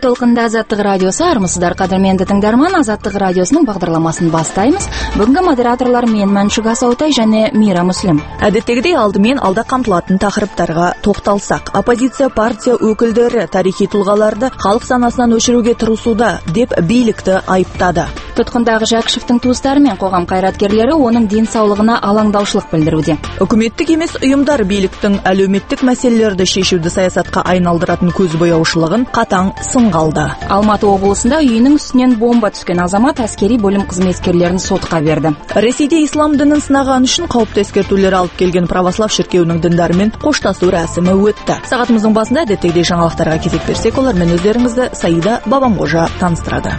толқында Азаттық радиосы, армысыздар қадірменді тыңдарман. Азаттық радиосының бағдарламасын бастаймыз. Бүгінгі модераторлар мен Мәншүк Асаутай және Мира Муслим. Әдеттегідей алдымен алда қамтылатын тақырыптарға тоқталсақ, оппозиция партия өкілдері тарихи тұлғаларды халық санасынан өшіруге тырысуда деп билікті айыптады. Тұтқындағы Жәкішевтің туыстары мен қоғам қайраткерлері оның денсаулығына алаңдаушылық білдіруде. Үкіметтік емес ұйымдар биліктің әлеуметтік мәселелерді шешуді саясатқа айналдыратын көзбояушылығын қатаң сынға алды. Алматы облысында үйінің үстінен бомба түскен азамат әскери бөлім қызметкерлерін сотқа берді. Ресейде ислам дінін сынаған үшін қауіпті ескертулер алып келген православ шіркеуінің діндарымен қоштасу рәсімі өтті. Сағатымыздың басында әдеттегідей жаңалықтарға кезек берсек, олармен өздеріңізді Саида Бабамғожа таныстырады.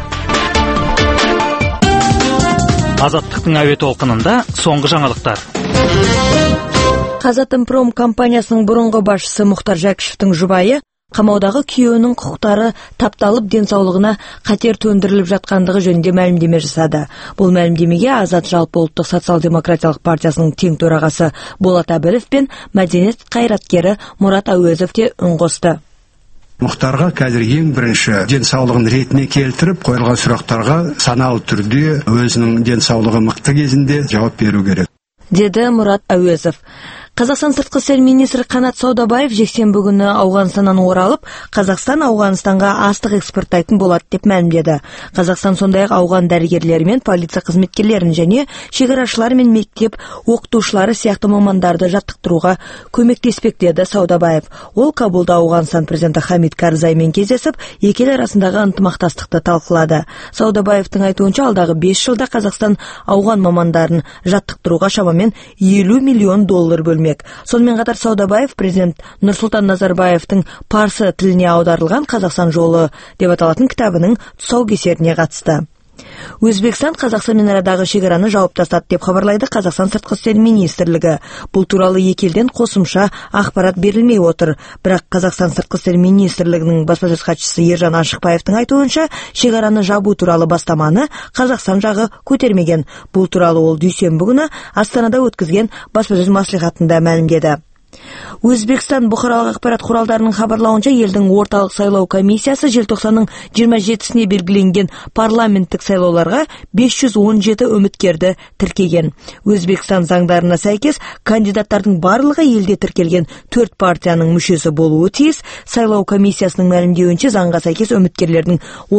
Азаттықтың әуе толқынында соңғы жаңалықтар. Қазатомпром компаниясының бұрынғы басшысы Мұхтар Жәкішевтің жұбайы қамаудағы күйеуінің құқықтары тапталып денсаулығына қатер төндіріліп жатқандығы жөнінде мәлімдеме жасады. Бұл мәлімдемеге Азат жалпыұлттық социал-демократиялық партиясының тең төрағасы Болат Әбілов пен мәдениет қайраткері Мұрат Әуезов те үн қосты. Мұхтарға қазір ең бірінші денсаулығын ретіне келтіріп қойылған сұрақтарға саналы түрде өзінің денсаулығы мықты кезінде жауап беру керек, деді Мұрат Әуезов. Қазақстан сыртқы істер министрі Қанат Саудабаев жексенбі күні Ауғанстаннан оралып, Қазақстан Ауғанстанға астық экспорттайтын болады деп мәлімдеді. Қазақстан сондай-ақ ауған дәрігерлері мен полиция қызметкерлерін және шекарашылар мен мектеп оқытушылары сияқты мамандарды жаттықтыруға көмектеспек деді Саудабаев. Ол Кабулда Ауғанстан президенті Хамид Карзаймен кездесіп, екі ел арасындағы ынтымақтастықты талқылады. Саудабаевтың айтуынша, алдағы 5 жылда Қазақстан ауған мамандарын жаттықтыруға шамамен $50 миллион бөлмек. Сонымен қатар Саудабаев президент Нұрсұлтан Назарбаевтың парсы тіліне аударылған Қазақстан жолы деп аталатын кітабының тұсаукесеріне қатысты. Өзбекстан Қазақстанмен арадағы шекараны жауып тастады деп хабарлайды Қазақстан сыртқы істер министрлігі. Бұл туралы екі елден қосымша ақпарат берілмей отыр. Бірақ Қазақстан сыртқы істер министрлігінің баспасөз хатшысы Ержан Ашықбаевтың айтуынша, шекараны жабу туралы бастаманы Қазақстан жағы көтермеген. Бұл туралы ол дүйсенбі күні Астанада өткізген баспасөз маслихатында мәлімдеді. Өзбекстан бұқаралық ақпарат құралдарының хабарлауынша, елдің орталық сайлау комиссиясы желтоқсанның 27-сіне белгіленген парламенттік сайлауларға 517 үміткерді тіркеген. Өзбекстан заңдарына сәйкес, кандидаттардың барлығы елде тіркелген 4 партияның мүшесі болуы тиіс. Сайлау комиссиясының мәлімдеуінше, заңға сәйкес үміткерлердің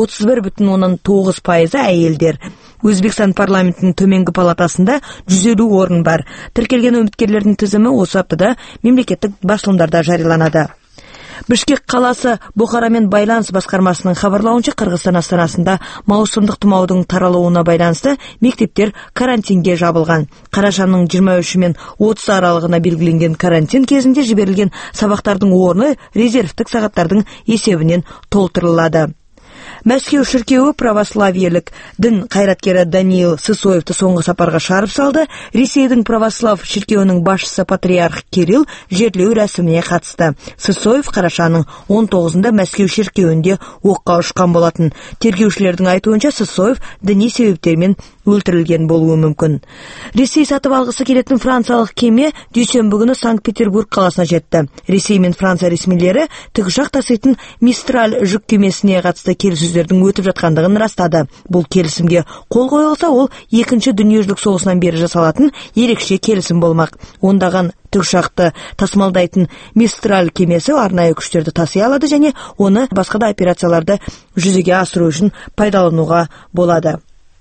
31,9% әйелдер. Өзбекстан парламентінің төменгі палатасында 150 орын бар. Тіркелген үміткерлердің тізімі осы аптада мемлекеттік басылымдарда жарияланады. Бішкек қаласы Бұқарамен байланыс басқармасының хабарлауынша, Қырғызстан астанасында маусымдық тұмаудың таралуына байланысты мектептер карантинге жабылған. Қарашаның 23 мен 30 аралығына белгіленген карантин кезінде жіберілген сабақтардың орны резервтік сағаттардың есебінен толтырылады. Мәскеу шіркеуі православиелік дін қайраткері Даниил Сысоевты соңғы сапарға шығарып салды. Ресейдің православ шіркеуінің басшысы патриарх Кирилл жерлеу рәсіміне қатысты. Сысоев қарашаның 19-ында Мәскеу шіркеуінде оққа ұшқан болатын. Тергеушілердің айтуынша, Сысоев діни себептермен өлтірілген болуы мүмкін. Ресей сатып алғысы келетін франциялық кеме дүйсенбі күні Санкт-Петербург қаласына жетті. Ресей мен Франция ресмилері тікұшақ таситын Мистраль жүк кемесіне қатысты келіссөздердің өтіп жатқандығын растады. Бұл келісімге қол қойылса, ол екінші дүниежүзілік соғысынан бері жасалатын ерекше келісім болмақ. Ондаған тікұшақты тасымалдайтын Мистраль кемесі арнайы күштерді таси алады және оны басқа да операцияларды жүзеге асыру үшін пайдалануға болады.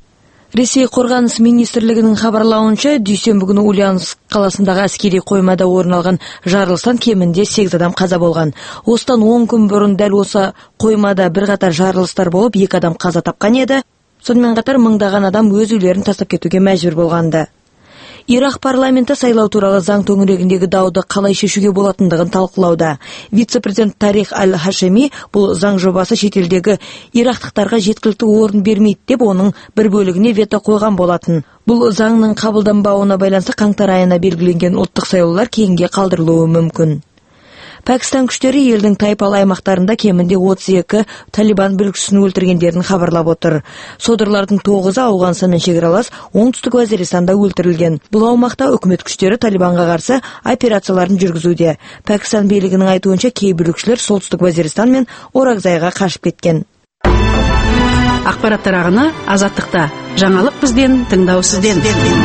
Ресей қорғаныс министрлігінің хабарлауынша, дүйсенбі күні Ульяновск қаласындағы әскери қоймада орын алған жарылыстан кемінде 8 адам қаза болған. Осыдан 10 күн бұрын дәл осы қоймада бірқатар жарылыстар болып, 2 адам қаза тапқан еді. Сонымен қатар мыңдаған адам өз үйлерін тастап кетуге мәжбүр болғанды. Ирак парламенті сайлау туралы заң төңірегіндегі дауды қалай шешуге болатындығын талқылауда. Вице-президент Тарих Аль-Хашеми бұл заң жобасы шетелдегі ирактықтарға жеткілікті орын бермейді деп, оның бір бөлігіне вето қойған болатын. Бұл заңның қабылданбауына байланысты қаңтар айына белгіленген ұлттық сайлаулар кейінге қалдырылуы мүмкін. Пәкістан күштері елдің тайпалы аймақтарында кемінде 32 талибан бүлікшісін өлтіргендерін хабарлап отыр. Содырлардың 9-ы Ауғанстанмен шекаралас оңтүстік Вазиристанда өлтірілген. Бұл аумақта үкімет күштері талибанға қарсы операцияларын жүргізуде. Пәкістан билігінің айтуынша, кей бүлікшілер солтүстік Вазиристан мен Оракзайға қашып кеткен. Ақпараттар ағыны Азаттықта. Жаңалық бізден, тыңдау сізден.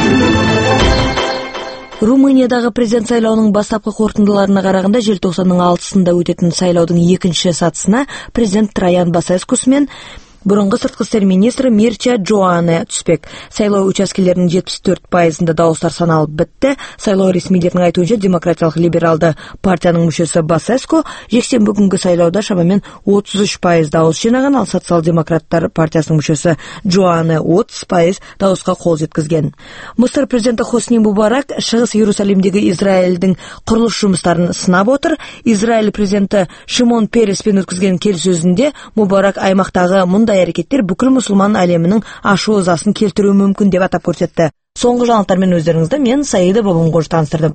Румыниядағы президент сайлауының бастапқы қорытындыларына қарағанда желтоқсанның 6-сында өтетін сайлаудың екінші сатысына президент Траян Басеску мен бұрынғы сыртқы істер министрі Мирча Джоане түспек. Сайлау учаскелерінің 74%-ында дауыстар саналып бітті. Сайлау ресмилерінің айтуынша демократиялық либералды партияның мүшесі Басеску жексенбі күнгі сайлауда шамамен 33% дауыс жинаған, ал социал-демократтар партиясының мүшесі Джоане 30% дауысқа қол жеткізген. Мысыр президенті Хосни Мубарак шығыс Иерусалимдегі Израильдің құрылыс жұмыстарын сынап отыр. Израиль президенті Шимон Переспен өткізген келіссөзінде Мубарак аймақтағы мұндай әрекеттер бүкіл мұсылман әлемінің ашу ызасын келтіруі мүмкін деп атап көрсетті. Соңғы жаңалықтармен өздеріңізді мен Саида Бабамқожа таныстырдым.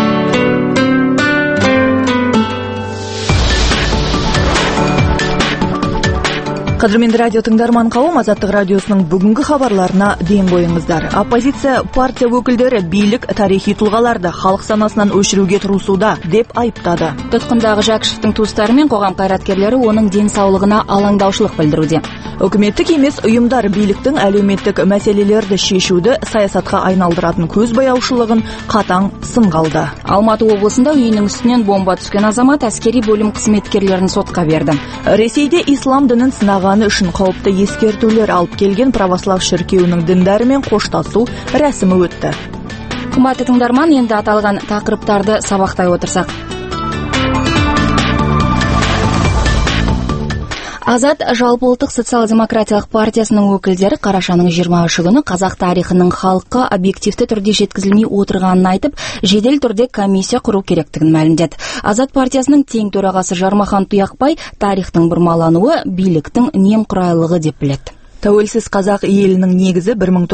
Қадірменді радио тыңдарман қауым, Азаттық радиосының бүгінгі хабарларына ден қойыңыздар. Оппозиция партия өкілдері билік тарихи тұлғаларды халық санасынан өшіруге тырысуда деп айыптады. Тұтқындағы Жакшевтің туыстары мен қоғам қайраткерлері оның денсаулығына алаңдаушылық білдіруде. Үкіметтік емес ұйымдар биліктің әлеуметтік мәселелерді шешуді саясатқа айналдыратын көзбояушылығын қатаң сынға алды. Алматы облысында үйінің үстінен бомба түскен азамат әскери бөлім қызметкерлерін сотқа берді. Ресейде ислам дінін сынағаны үшін қауіпті ескертулер алып келген православ шіркеуінің діндарымен қоштасу рәсімі өтті. Қымбатты тыңдарман, енді аталған тақырыптарды сабақтай отырсақ. Азат жалпыұлттық социал-демократиялық партиясының өкілдері қарашаның 23 күні қазақ тарихының халыққа объективті түрде жеткізілмей отырғанын айтып, жедел түрде комиссия құру керектігін мәлімдеді. Азат партиясының тең төрағасы Жармахан Тұяқбай тарихтың бұрмалануы биліктің немқұрайлығы деп біледі. Тәуелсіз қазақ елінің негізі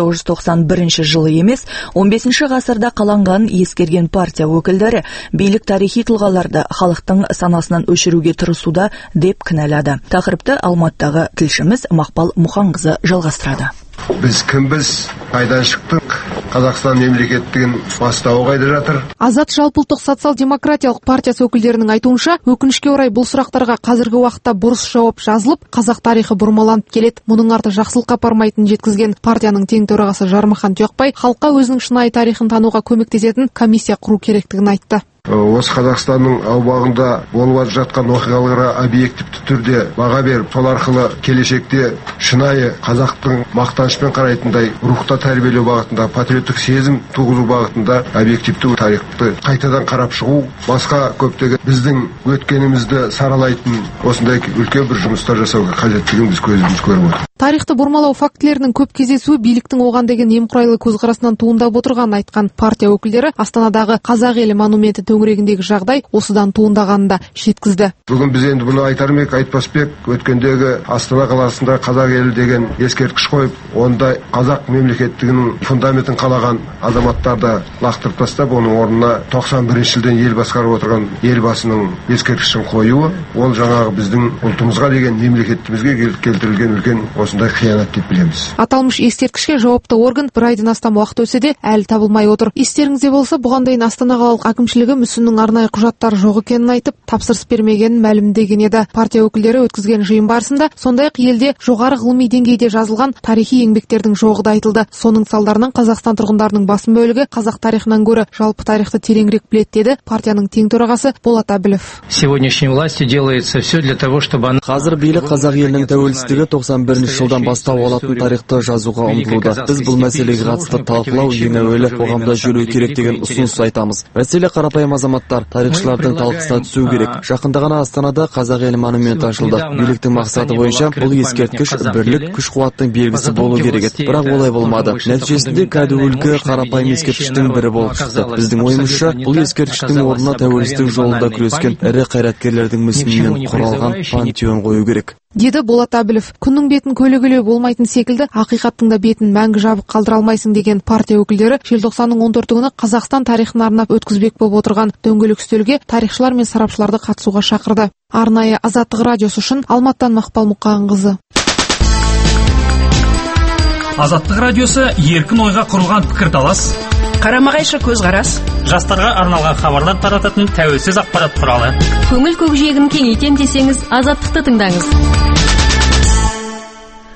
1991 жылы емес, 15 ғасырда қаланған ескерген партия өкілдері билік тарихи тұлғаларды халықтың санасынан өшіруге тырысуда деп кінәлады. Тақырыпты Алматыдағы тілшіміз Мақпал Мұханқызы жалғастырады. Біз кімбіз, қайдан шықтық, Қазақстан мемлекеттігін бастауы қайда жатыр? Азат жалпыұлттық социал-демократиялық партиясы өкілдерінің айтуынша, өкінішке орай бұл сұрақтарға қазіргі уақытта бұрыс жауап жазылып, қазақ тарихы бұрмаланып келеді. Мұның арты жақсылыққа апармайтынын жеткізген партияның тең төрағасы Жармахан Тұяқбай халыққа өзінің шынайы тарихын тануға көмектесетін комиссия құру керектігін айтты. Осы Қазақстанның аумағында болып жатқан оқиғаларға объективті түрде баға беріп, сол арқылы келешекте шынайы қазақтың мақтанышпен қарайтындай рухта тәрбиелеу бағытында, патриоттық сезім туғызу бағытында объективті тарихты қайтадан қарап шығу, басқа көптеген біздің өткенімізді саралайтын осындай үлкен бір жұмыстар жасауға қажеттігін біз көзіміз көріп отырмыз. Тарихты бұрмалау фактілерінің көп кездесуі биліктің оған деген немқұрайлы көзқарасынан туындап отырғанын айтқан партия өкілдері Астанадағы Қазақ елі монументі төңірегіндегі жағдай осыдан туындағанын да жеткізді. Бүгін біз енді бұны айтар ма ек, айтпас па ек, өткендегі Астана қаласында Қазақ елі деген ескерткіш қойып, онда қазақ мемлекеттігінің фундаментін қалаған азаматтарды лақтырып тастап, оның орнына 91 жылдан ел басқарып отырған елбасының ескерткішін қоюы, ол жаңағы біздің ұлтымызға деген мемлекетімізге келтірілген үлкен осындай қиянат деп білеміз. Аталмыш ескерткішке жауапты орган бір айдан астам уақыт өтсе де әлі табылмай отыр. Естеріңізде болса, бұған дейін Астана қалалық әкімшілігі мүсіннің арнайы құжаттары жоқ екенін айтып, тапсырыс бермегенін мәлімдеген еді. Партия өкілдері өткізген жиын барысында сондай-ақ елде жоғары ғылыми деңгейде жазылған тарихи еңбектердің жоғы да айтылды. Соның салдарынан Қазақстан тұрғындарының басым бөлігі қазақ тарихынан гөрі жалпы тарихты тереңірек біледі деді партияның тең төрағасы Болат Әбілов. Сегодняшней властью делается все для того, чтобы Қазір билік қазақ елінің тәуелсіздігі 91 жылдан бастау алатын тарихты жазуға ұмтылуда. Біз бұл мәселеге қатысты талқылау, ең әуелі қоғамда жүру керек деген ұсыныс айтамыз. Мәселе қарапайым азаматтар, тарихшылардың талқысына түсу керек. Жақында ғана Астанада Қазақ елі монументі ашылды. Биліктің мақсаты бойынша бұл ескерткіш бірлік, күш-қуаттың белгісі болу керек еді. Бірақ олай болмады. Нәтижесінде кәдуілгі қарапайым ескерткіштің бірі болып шықты. Біздің ойымызша, бұл ескерткіштің орнына тәуелсіздік жолында күрескен ірі қайраткерлердің мүсінінен құралған пантеон қою керек, деді Болат Әбілов. Күннің бетін көлегілеу болмайтын секілді, ақиқаттың да бетін мәңгі жабық қалдыра алмайсың деген партия өкілдері желтоқсанның 14 күні Қазақстан тарихын арнап өткізбек болып отырған дөңгелек үстелге тарихшылар мен сарапшыларды қатысуға шақырды. Арнайы Азаттық радиосы үшін Алматыдан Мақпал Мұқанқызы. Азаттық радиосы еркін ойға құрылған пікірталас, Қарама-қайшы көзқарас, жастарға арналған хабарлар тарататын тәуелсіз ақпарат құралы. Көңіл көкжиегін кеңейтем десеңіз, Азаттықты тыңдаңыз.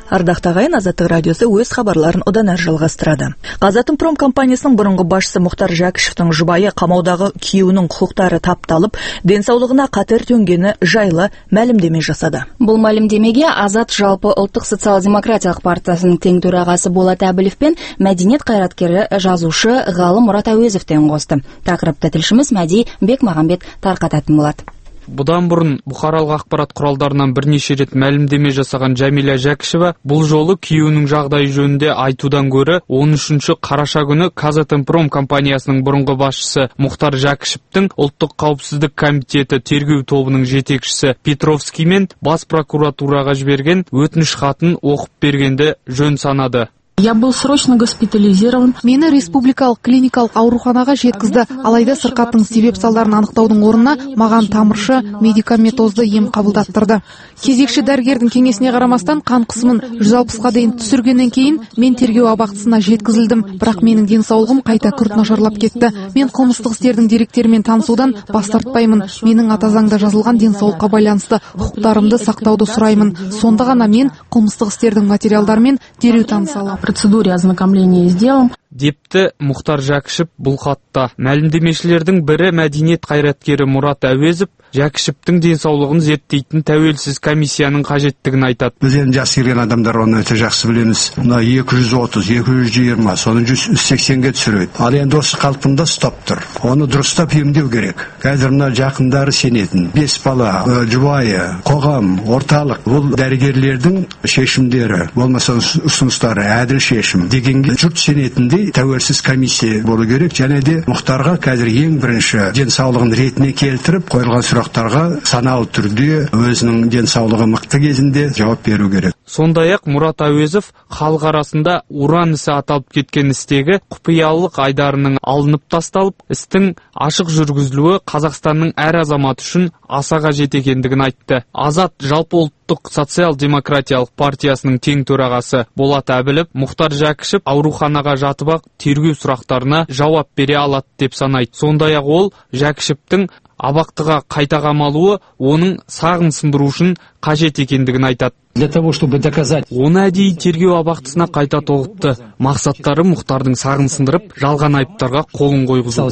Ардақты ағайын, Азаттық радиосы өз хабарларын одан әрі жалғастырады. Қазатомпром компаниясының бұрынғы басшысы Мұхтар Жәкішевтің жұбайы қамаудағы күйеуінің құқықтары тапталып, денсаулығына қатер төнгені жайлы мәлімдеме жасады. Бұл мәлімдемеге Азат жалпы ұлттық социал-демократиялық партиясының тең төрағасы Болат Әбілев пен мәдениет қайраткері жазушы ғалым Мұрат Әуезовтен қосты. Тақырыпты тілшіміз Мәди Бекмағамбет тарқататын болады. Бұдан бұрын бұқаралық ақпарат құралдарынан бірнеше рет мәлімдеме жасаған Жәмила Жәкішева бұл жолы күйеуінің жағдайы жөнінде айтудан гөрі 13 қараша күні Қазатомпром компаниясының бұрынғы басшысы Мұхтар Жәкішевтің ұлттық қауіпсіздік комитеті тергеу тобының жетекшісі Петровский мен бас прокуратураға жіберген өтініш хатын оқып бергенді жөн санады. Я был срочно госпитализирован. Мені республикалық клиникалық ауруханаға жеткізді. Алайда сырқаттың себеп салдарын анықтаудың орнына маған тамыршы медикаментозды ем қабылдаттырды. Кезекші дәрігердің кеңесіне қарамастан қан қысымын 160-ға дейін түсіргеннен кейін мен тергеу абақтысына жеткізілдім. Бірақ менің денсаулығым қайта күрт нашарлап кетті. Мен қылмыстық істердің деректерімен танысудан бас тартпаймын. Менің ата заңда жазылған денсаулыққа байланысты құқықтарымды сақтауды сұраймын. Сонда ғана мен қылмыстық істердің материалдарымен дереу таныса аламын. Процедуре ознакомления с делом. Депті Мұхтар Жәкішев бұл хатта. Мәлімдемешілердің бірі мәдениет қайраткері Мұрат Әуезов Жәкішевтің денсаулығын зерттейтін тәуелсіз комиссияның қажеттігін айтады. Біз енді жас келген адамдар оны өте жақсы білеміз. Мына 230, 220, соны 180-ге түсіреді. Ал енді осы қалпында стоп тұр. Оны дұрыстап емдеу керек. Қазір мына жақындары сенетін. 5 бала, жұбайы, қоғам, орталық. Бұл дәрігерлердің шешімдері, болмаса ұсыныстары, әділ шешім дегенге жұрт сенетіндей тәуелсіз комиссия болу керек. Және де Мұхтарға қазір ең бірінші денсаулығын ретіне келтіріп қойылған сұрақтарға саналы түрде өзінің денсаулығы мықты кезінде жауап беру керек. Сондай-ақ Мұрат Әуезов халық арасында уран ісі аталып кеткен істегі құпиялылық айдарының алынып тасталып, істің ашық жүргізілуі Қазақстанның әр азаматы үшін аса қажет екендігін айтты. Азат жалпы ұлттық социал-демократиялық партиясының тең төрағасы Болат Әбілев Мұхтар Жәкішев ауруханаға жатып ақ тергеу сұрақтарына жауап бере алады деп санайды. Сондай-ақ ол Жәкішевтің абақтыға қайта қамалуы оның сағын сындыру үшін қажет екендігін айтады. Для того, чтобы доказать. Оны әдейі тергеу абақтысына қайта тоғытты. Мақсаттары Мұхтардың сағын сындырып, жалған айыптарға қолын қойғызу.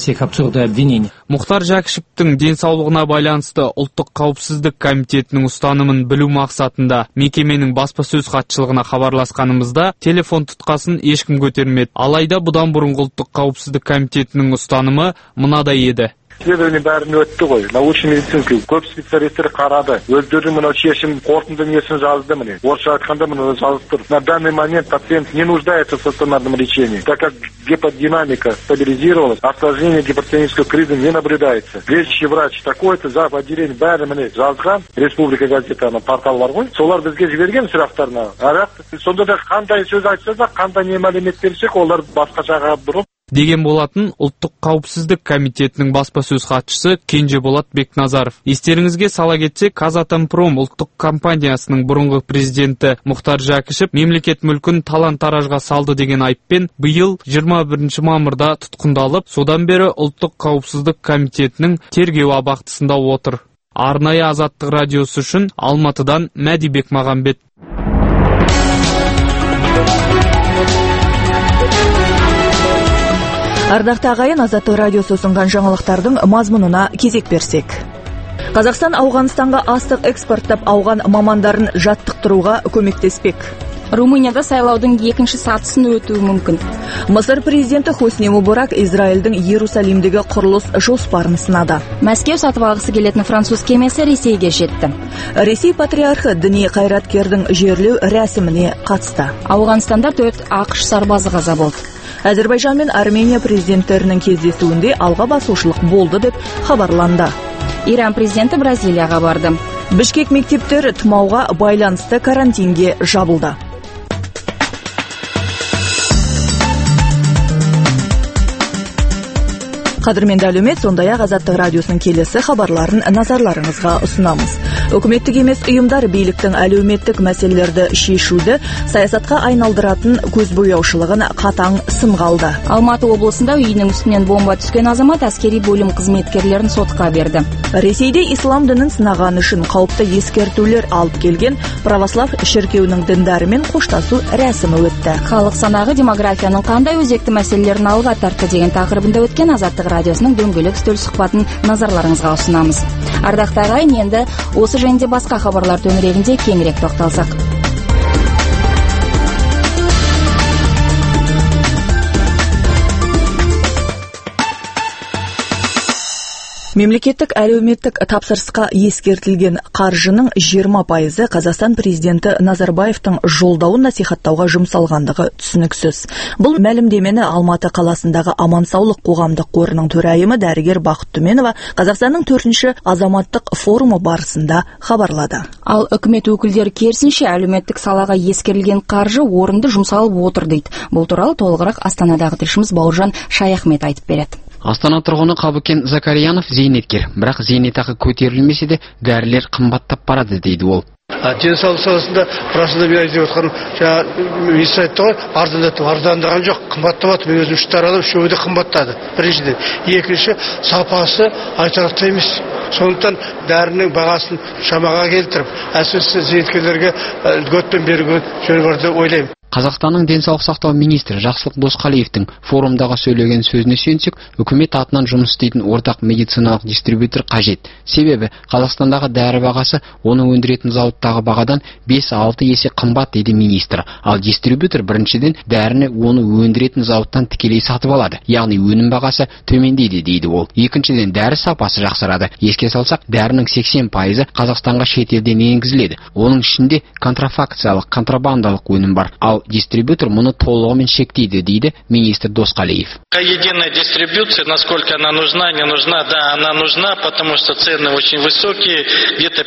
Мұхтар Жәкішевтің денсаулығына байланысты ұлттық қауіпсіздік комитетінің ұстанымын білу мақсатында мекеменің баспасөз хатшылығына хабарласқанымызда телефон тұтқасын ешкім көтермеді. Алайда бұдан бұрынғы ұлттық қауіпсіздік комитетінің ұстанымы мынадай еді. Исследование бәрін өтті ғой. Научный медицинский көп специалисттер қарады. Өздерінің мынау шешім қорытынды несін жазды міне. Орысша айтқанда мына жазып тұр. На данный момент пациент не нуждается в стационарном лечении, так как гиподинамика стабилизировалась, осложнение гипертонического криза не наблюдается. Лечащий врач такой-то зав. Отделение бәрі міне жазған. Республика газетаның порталы бар ғой. Солар бізге жіберген сұрақтарына. Сонда да қандай сөз айтса да, қандай не мәлімет берсек, олар басқашаға бұрып деген болатын ұлттық қауіпсіздік комитетінің баспасөз хатшысы Кенжеболат Бекназаров. Естеріңізге сала кетсек, Қазатомпром ұлттық компаниясының бұрынғы президенті Мұхтар Жәкішев мемлекет мүлкін талан-таражға салды деген айыппен биыл 21 мамырда тұтқындалып, содан бері ұлттық қауіпсіздік комитетінің тергеу абақтысында отыр. Арнайы Азаттық радиосы үшін Алматыдан Мәди Бекмағамбет. Ардақты ағайын, Азаттық радиосы ұсынған жаңалықтардың мазмұнына кезек берсек. Қазақстан Ауғанстанға астық экспорттап ауған мамандарын жаттықтыруға көмектеспек. Румынияда сайлаудың екінші сатысын өтуі мүмкін. Мысыр президенті Хосни Мубарак Израильдің Иерусалимдегі құрылыс жоспарын сынады. Мәскеу сатып алғысы келетін француз кемесі Ресейге жетті. Ресей патриархы діни қайраткердің жерлеу рәсіміне қатысты. Ауғанстанда 4 ақш сарбазы қаза болды. Әзербайжан мен Армения президенттерінің кездесуінде алға басушылық болды деп хабарланды. Иран президенті Бразилияға барды. Бішкек мектептері тұмауға байланысты карантинге жабылды. Қадірменді әлеумет, сондай-ақ Азаттық радиосының келесі хабарларын назарларыңызға ұсынамыз. Үкіметтік емес ұйымдар биліктің әлеуметтік мәселелерді шешуді саясатқа айналдыратын көзбояушылығын қатаң сынға алды. Алматы облысында үйінің үстінен бомба түскен азамат әскери бөлім қызметкерлерін сотқа берді. Ресейде ислам дінін сынаған үшін қауіпті ескертулер алып келген православ шіркеуінің діндарымен қоштасу рәсімі өтті. Халық санағы демографияның қандай өзекті мәселелерін алға тартты деген тақырыбында өткен Азаттық радиосының дөңгелек үстел сұхбатын назарларыңызға ұсынамыз. Ардақты ағайын, енді осы жөнінде басқа хабарлар төңірегінде кеңірек тоқталсақ. Мемлекеттік әлеуметтік тапсырысқа ескертілген қаржының 20% Қазақстан президенті Назарбаевтың жолдауын насихаттауға жұмсалғандығы түсініксіз. Бұл мәлімдемені Алматы қаласындағы Аман-саулық қоғамдық қорының төрайымы дәрігер Бақыт Түменова Қазақстанның 4-ші азаматтық форумы барысында хабарлады. Ал үкімет өкілдері керісінше әлеуметтік салаға ескерілген қаржы орынды жұмсалып отыр дейді. Бұл туралы толығырақ Астанадағы тілшіміз Бауыржан Шаяхмет айтып береді. Астана тұрғыны Қабыкен Закарьянов зейнеткер, бірақ зейнетақы көтерілмесе де дәрілер қымбаттап барады дейді ол. Денсаулық саласында прошлыда мен айтып отқан министр айтты ғой, арзандаған жоқ, қымбаттап. Мен өзім 3 таралып, 3-і де қымбаттады. Біріншіден, екінші сапасы айтарлықтай емес. Сондықтан дәрінің бағасын шамаға келтіріп, әсіресе зейнеткерлерге льготпен беруге жөн бар деп ойлаймын. Қазақстанның денсаулық сақтау министрі Жақсылық Досқалиевтің форумдағы сөйлеген сөзіне сүйенсек, үкімет атынан жұмыс істейтін ортақ медициналық дистрибьютор қажет. Себебі Қазақстандағы дәрі бағасы оны өндіретін зауыттағы бағадан 5-6 есе қымбат дейді министр. Ал дистрибьютор біріншіден дәріні оны өндіретін зауыттан тікелей сатып алады. Яғни өнім бағасы төмендейді дейді ол. Екіншіден дәрі сапасы жақсарады. Еске салсақ, дәрінің 80% Қазақстанға шетелден енгізіледі. Оның ішінде контрафакциялық, контрабандалық өнім бар. Ал дистрибьютор мұны толығымен шектейді дейді министр Досқалиев. Единая дистрибьюция, насколько она нужна, не нужна, да, она нужна, потому что цены очень высокие, где-то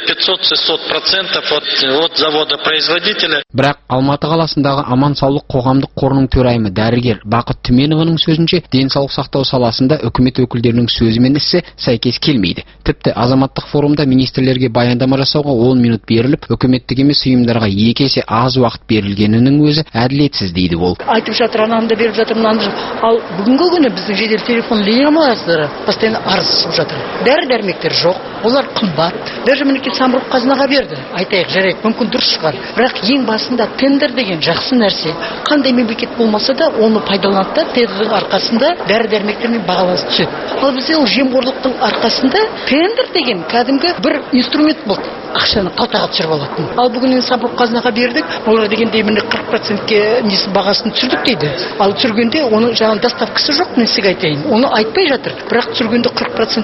500-600% от завода-производителя. Бірақ Алматы қаласындағы Аман-саулық қоғамдық қорының төрайымы дәрігер Бақыт Түменованың сөзінше, денсаулық сақтау саласында үкімет өкілдерінің сөзі мен ісі сәйкес келмейді. Тіпті азаматтық форумда министрлерге баяндама жасауға 10 минут беріліп, үкіметтік емес ұйымдарға 2 есе аз уақыт берілгенінің өзі әділетсіз дейді ол. Айтып жатыр, ананы беріп жатыр, мынаны. Ал бүгінгі күні біздің жедел телефон линиялары постоянно арыз жатыр. Дәрі-дәрмектер жоқ, олар қымбат. Даже мемлекет самұрық қазынаға берді. Айтайық, жарайды, мүмкін дұрыс шығар. Бірақ ең басында тендер деген жақсы нәрсе. Қандай мемлекет болмаса да оны пайдаланады, тендердің арқасында дәрі-дәрмектермен бағаланып түседі. Ал бізде ол жемқорлықтың арқасында тендер деген кәдімгі бір инструмент болды. Ақшаны қалтаға түсіріп алатын. Ал бүгін самұрық қазынаға бердік, олар дегенде міне 40%-ке бағасын түсірдік дейді. Ал түсіргенде оның жаңағы доставкасы жоқ, мен сізге айтайын. Оны айтпай жатыр. Бірақ түсіргенде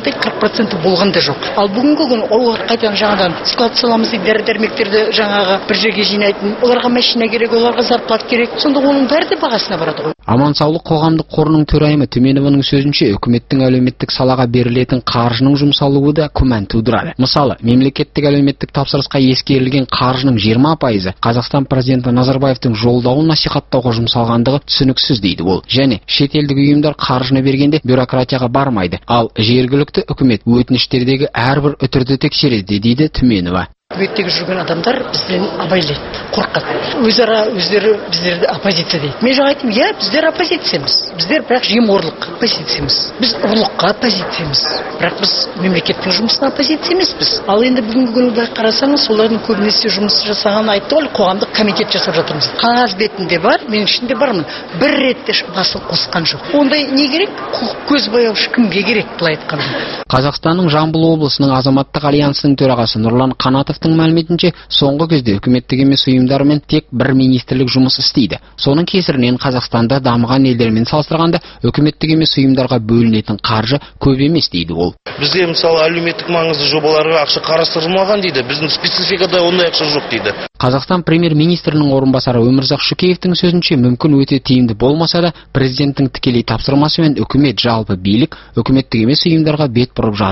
40% болған да жоқ. Ал бүгінгі күні олар қайтадан жаңадан склад саламыз дейді, дәрі-дәрмектерді жаңағы бір жерге жинайтын. Оларға машина керек, оларға зарплат керек. Сонда оның бәрі де бағасына барады ғой. Аман-саулық қоғамдық қорының төрайымы Түменованың сөзінше, үкіметтің әлеуметтік салаға берілетін қаржының жұмсалуы да күмән тудырады. Мысалы, мемлекеттік әлеуметтік тапсырысқа ескерілген қаржының 20% Қазақстан президенті Назарбаевтың жолдауын насихаттауға жұмсалғандығы түсініксіз дейді ол. Және шетелдік ұйымдар қаржыны бергенде бюрократияға бармайды, ал жергілікті үкімет өтініштердегі әрбір үтірді тексереді дейді Түменова. Үкіметтегі жүрген адамдар бізден абайлайды, қорқады. Өздері біздерді оппозиция дейді. Мен жаңа айтым, біздер оппозициямыз. Біздер бірақ жемқорлыққа оппозициямыз. Біз ұрлыққа оппозициямыз. Бірақ біз мемлекеттің жұмысына оппозиция емеспіз. Ал енді бүгінгі күні қарасаңыз, солардың көбінесе жұмыс жасағанын айтты ғой, қоғамдық комитет жасап жатырмыз. Қағаз бетінде бар, мен ішінде бармын. Бір ретте басын қосқан жоқ. Ондай не керек? Көз бояушы кімге керек, былай айтқанда. Қазақстанның Жамбыл облысының азаматтық альянсының төрағасы Нұрлан Қанатовтың мәліметінше, соңғы кезде үкіметтік емес ұйымдармен тек бір министрлік жұмыс істейді. Соның кесірінен Қазақстанда дамыған елдермен салыстырғанда үкіметтік емес ұйымдарға бөлінетін қаржы көп емес дейді ол. Бізде мысалы әлеуметтік маңызды жобаларға ақша қарастырылмаған дейді. Біздің спецификада ондай ақша жоқ дейді. Қазақстан премьер-министрінің орынбасары Өмірзақ Шөкеевтің сөзінше, мүмкін өте тиімді болмаса да, президенттің тікелей тапсырмасымен үкімет жалпы билік үкіметтік емес ұйымдарға бет бұрып жатыр.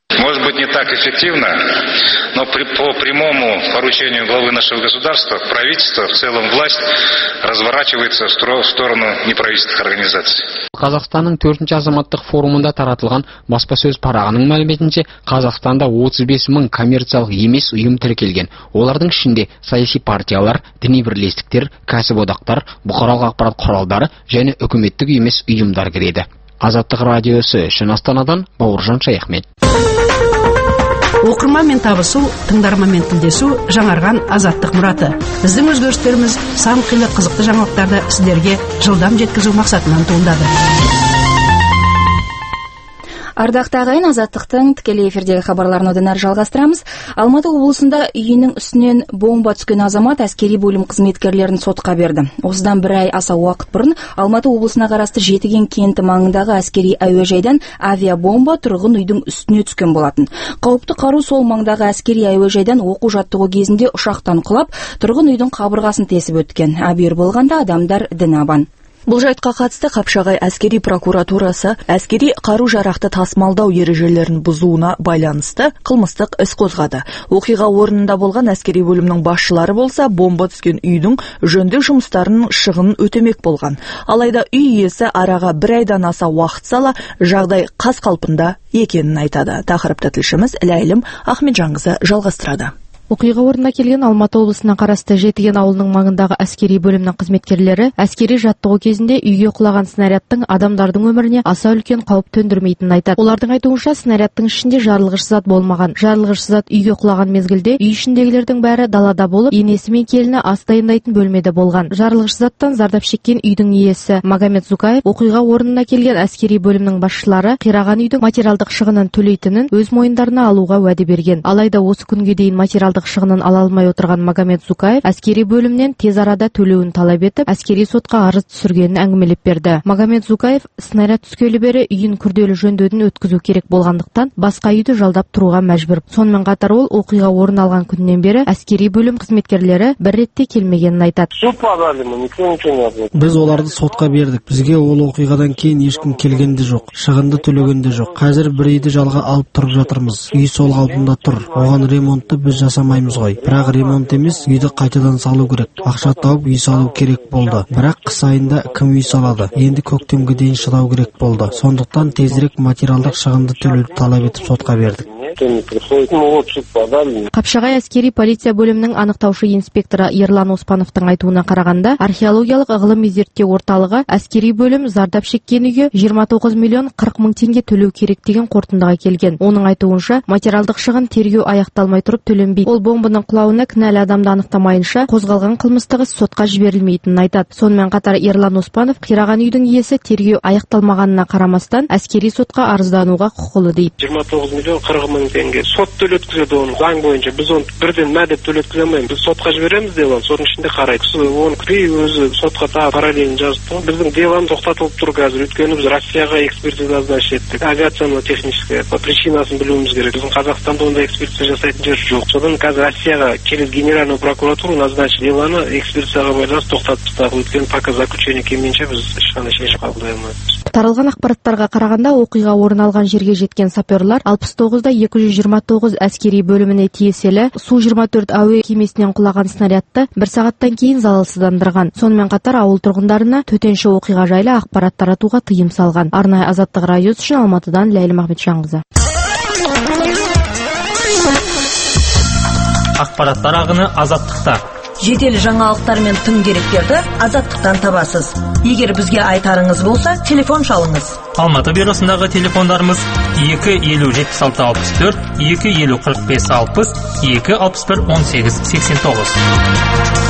Может быть, не так эффективно, но по прямому поручению главы нашего государства, правительство, в целом власть разворачивается в сторону неправительственных организаций. Қазақстанның 4-ші азаматтық форумында таратылған баспасөз парағының мәліметінше, Қазақстанда 35 мың коммерциялық емес ұйым тіркелген. Олардың ішінде саяси партиялар, діни бірлестіктер, кәсіподақтар, бұқаралық ақпарат құралдары және үкіметтік емес ұйымдар кіреді. Азаттық радиосы үшін Астанадан Бауыржан Шаяхмет. Оқырманмен табысу, тыңдарманмен тілдесу жаңарған азаттық мұраты. Біздің өзгерістеріміз сан қилы қызықты жаңалықтарды сіздерге жылдам жеткізу мақсатынан туындады. Ардақты ағайын, азаттықтың тікелей эфирдегі хабарларын одан әрі жалғастырамыз. Алматы облысында үйінің үстінен бомба түскен азамат әскери бөлім қызметкерлерін сотқа берді. Осыдан бір ай аса уақыт бұрын Алматы облысына қарасты Жетіген кенті маңындағы әскери әуежайдан авиабомба тұрғын үйдің үстіне түскен болатын. Қауіпті қару сол маңдағы әскери әуежайдан оқу жаттығу кезінде ұшақтан құлап, тұрғын үйдің қабырғасын тесіп өткен. Әбүйір болғанда адамдар дінабан. Бұл жайтқа қатысты Қапшағай әскери прокуратурасы әскери қару-жарақты тасымалдау ережелерін бұзуына байланысты қылмыстық іс қозғады. Оқиға орнында болған әскери бөлімнің басшылары болса, бомба түскен үйдің жөндеу жұмыстарының шығынын өтемек болған. Алайда үй иесі араға бір айдан аса уақыт сала жағдай қаз қалпында екенін айтады. Тақырыпты тілшіміз Ләйлім Ахметжанқызы жалғастырады. Оқиға орнына келген Алматы облысына қарасты Жетіген ауылының маңындағы әскери бөлімнің қызметкерлері әскери жаттығу кезінде үйге құлаған снарядтың адамдардың өміріне аса үлкен қауіп төндірмейтінін айтады. Олардың айтуынша, снарядтың ішінде жарылғыш зат болмаған. Жарылғыш зат үйге құлаған мезгілде үй ішіндегілердің бәрі далада болып, енесі мен келіні ас дайындайтын бөлмеде болған. Жарылғыш заттан зардап шеккен үйдің иесі Магомед Зукаев оқиға орнына келген әскери бөлімнің басшылары қираған үйдің материалдық шығынын төлейтінін өз мойындарына алуға уәде берген. Алайда осы күнге дейін материалдық шығынын ала алмай отырған Магомед Зукаев әскери бөлімнен тез арада төлеуін талап етіп, әскери сотқа арыз түсіргенін әңгімелеп берді. Магомед Зукаев снаряд түскелі бері үйін күрделі жөндеуден өткізу керек болғандықтан басқа үйді жалдап тұруға мәжбүр. Сонымен қатар ол оқиға орын алған күннен бері әскери бөлім қызметкерлері бір ретте келмегенін айтады. Біз оларды сотқа бердік. Бізге ол оқиғадан кейін ешкім келген де жоқ, шығынды төлеген де жоқ. Қазір бір үйді жалға алып тұрып жатырмыз. Үй сол қалпында тұр. Оған ремонтты біз жасамаймыз ғой. Бірақ ремонт емес, үйді қайтадан салу керек. Ақша тауып үй салу керек болды. Бірақ қыс айында кім үй салады? Енді көктемге дейін шыдау керек болды. Сондықтан тезірек материалдық шығынды төлеуді талап етіп сотқа бердік. Қапшағай әскери полиция бөлімінің анықтаушы инспекторы Ерлан Оспановтың айтуына қарағанда, археологиялық ғылыми зерттеу орталығы әскери бөлім зардап шеккен үйге 29 миллион 40 мың теңге төлеу керек деген қорытындыға келген. Оның айтуынша, материалдық шығын тергеу аяқталмай тұрып төленбейді. Ол бомбаның құлауына кінәлі адамды анықтамайынша қозғалған қылмыстық іс сотқа жіберілмейтінін айтады. Сонымен қатар Ерлан Оспанов қираған үйдің иесі тергеу аяқталмағанына қарамастан әскери сотқа арыздануға құқылы дейді. 29 миллион 40 мың теңге сот төлеткізеді, оны заң бойынша. Біз оны бірден мәдеп төлеткізе алмаймыз. Біз сотқа жібереміз делоны, соның ішінде қарайды. Оны күтпей өзі сотқа тағы параллельно жазды. Біздің делоны тоқтатылып тұр қазір. Өйткені біз Россияға экспертизасына шеттік. Авиационно техническая причинасын білуіміз керек. Біздің Қазақстанда ондай экспертиза жасайтын жер жоқ. Содан қазір Россияға через Генеральную прокуратуру назначить делоны экспертизаға байланысты тоқтатып тастады. Өйткені пока заключение келмейінше біз ешқандай шешім қабылдай алмаймыз. Таралған ақпараттарға қарағанда, оқиға орын алған жерге жеткен саперлар 69-да 229 әскери бөліміне тиесілі Су-24 әуе кемесінен құлаған снарядты бір сағаттан кейін залалсыздандырған. Сонымен қатар ауыл тұрғындарына төтенше оқиға жайлы ақпарат таратуға тыйым салған. Арнайы Азаттық радиосы үшін Алматыдан Ләйлім Ахметжанқызы. Ақпараттар ағыны Азаттықта. Жедел жаңалықтар мен тың деректерді Азаттықтан табасыз. Егер бізге айтарыңыз болса, телефон шалыңыз. Алматы бюросындағы телефондарымыз 250-76-64, 250-45-60, 261-18-89.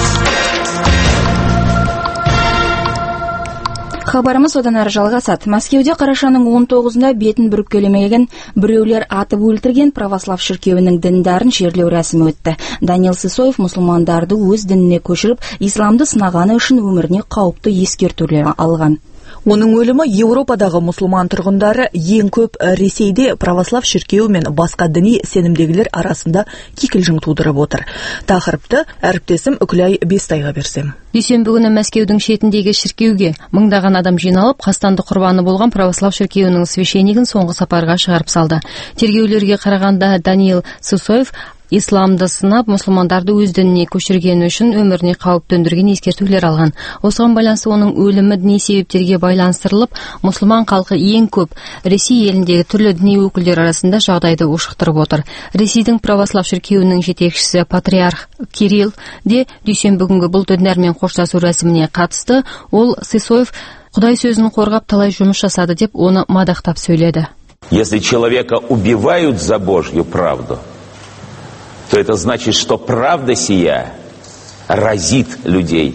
Хабарымыз одан әрі жалғасады. Мәскеуде қарашаның 19-ында бетін бүркелемеген біреулер атып өлтірген православ шіркеуінің діндарын жерлеу рәсімі өтті. Даниил Сысоев мұсылмандарды өз дініне көшіріп, исламды сынағаны үшін өміріне қауіпті ескертулер алған. Оның өлімі Еуропадағы мұсылман тұрғындары ең көп Ресейде православ шіркеуі мен басқа діни сенімдегілер арасында кикілжің тудырып отыр. Тақырыпты әріптесім Үкілай Бестайға берсем. Дүйсенбі күні Мәскеудің шетіндегі шіркеуге мыңдаған адам жиналып, қастандық құрбаны болған православ шіркеуінің священигін соңғы сапарға шығарып салды. Тергеулерге қарағанда Даниил Сысоев исламды сынап, мұсылмандарды өз дініне көшіргені үшін өміріне қауіп төндірген ескертулер алған. Осыған байланысты оның өлімі діни себептерге байланыстырылып, мұсылман халқы ең көп Ресей еліндегі түрлі діни өкілдер арасында жағдайды ушықтырып отыр. Ресейдің православ шіркеуінің жетекшісі патриарх Кирилл де дүйсенбі күнгі бұл діндермен қоштасу рәсіміне қатысты. Ол Сысоев Құдай сөзін қорғап талай жұмыс жасады деп оны мадақтап сөйледі. Если человека убивают за Божью правду, то это значит, что правда сия разит людей,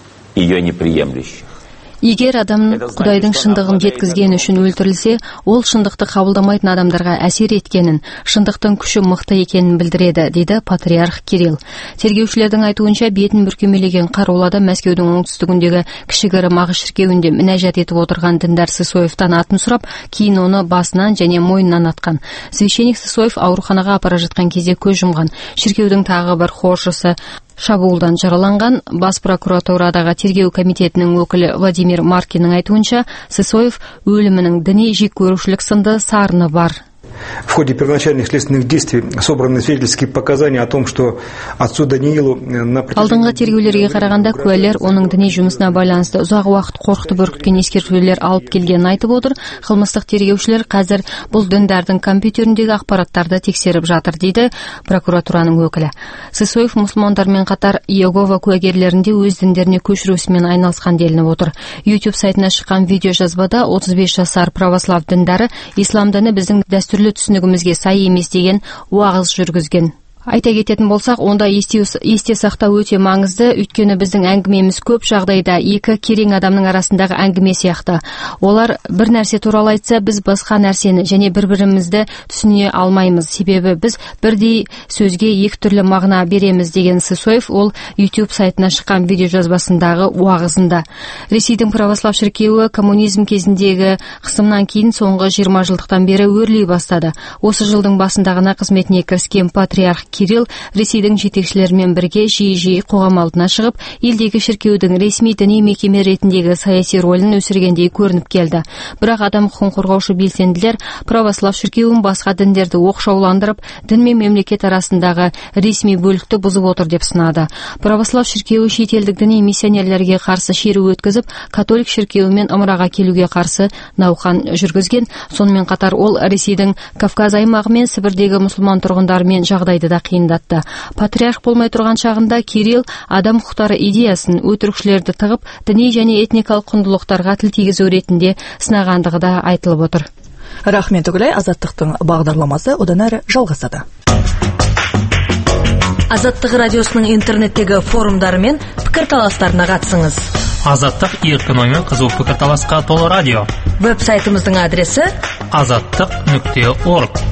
ее неприемлющих. Егер адам Құдайдың шындығын жеткізген үшін өлтірілсе, ол шындықты қабылдамайтын адамдарға әсер еткенін, шындықтың күші мықты екенін білдіреді, дейді патриарх Кирилл. Тергеушілердің айтуынша, бетін бүркемелеген қарулада Мәскеудің оңтүстігіндегі кішігірім ағаш шіркеуінде мінәжат етіп отырған діндар Сысоевтан атын сұрап, кейін оны басынан және мойнынан атқан. Священник Сысоев ауруханаға апара жатқан кезде көз жұмған. Шіркеудің тағы бір хожысы шабуылдан жараланған. Бас прокуратурадағы тергеу комитетінің өкілі Владимир Маркиннің айтуынша, Сысоев өлімінің діни жек көрушілік сынды сарыны бар. В ходе первоначальных следственных действий собраны свидетельские показания о том, что отцу Даниилу на Алдыңғы тергеулерге қарағанда куәлер оның діни жұмысына байланысты ұзақ уақыт қорқытып үркіткен ескертулер алып келгенін айтып отыр. Қылмыстық тергеушілер қазір бұл діндардың компьютеріндегі ақпараттарды тексеріп жатыр, дейді прокуратураның өкілі. Сысоев мұсылмандармен қатар Иегова куәгерлерінде өз діндеріне көшіру ісімен айналысқан делініп отыр. YouTube сайтына шыққан видео жазбада 35 жасар православ діндары ислам діні біздің дәстүрлі түсінігімізге сай емес деген уағыз жүргізген. Айта кететін болсақ, онда есте сақтау өте маңызды, өйткені біздің әңгімеміз көп жағдайда екі керең адамның арасындағы әңгіме сияқты. Олар бір нәрсе туралы айтса, біз басқа нәрсені және бір-бірімізді түсіне алмаймыз. Себебі біз бірдей сөзге екі түрлі мағына береміз, деген Сысоев ол YouTube сайтына шыққан видео жазбасындағы уағызында. Ресейдің православ шіркеуі коммунизм кезіндегі қысымнан кейін соңғы 20 жылдықтан бері өрлей бастады. Осы жылдың басындағына қызметіне кіріскен патриарх Кирилл Ресейдің жетекшілерімен бірге жиі-жиі қоғам алдына шығып, елдегі шіркеудің ресми діни мекеме ретіндегі саяси рөлін өсіргендей көрініп келді. Бірақ адам құқығын қорғаушы белсенділер православ шіркеуін басқа діндерді оқшауландырып, дін мен мемлекет арасындағы ресми бөлікті бұзып отыр деп сынады. Православ шіркеуі шетелдік діни миссионерлерге қарсы шеру өткізіп, католик шіркеуімен ымыраға келуге қарсы науқан жүргізген. Сонымен қатар ол Ресейдің Кавказ аймағы мен Сібірдегі мұсылман тұрғындарымен жағдайды да қиындатты. Патриарх болмай тұрған шағында Кирилл адам құқықтары идеясын өтірікшілерді тығып, діни және этникалық құндылықтарға тіл тигізу ретінде сынағандығы да айтылып отыр. Рахмет Үкілай, Азаттықтың бағдарламасы одан әрі жалғасады. Азаттық радиосының интернеттегі форумдары мен пікірталастарына қатысыңыз. Азаттық еркін оймен қызу пікірталасқа толы радио. Веб-сайтымыздың адресі azattiq.org.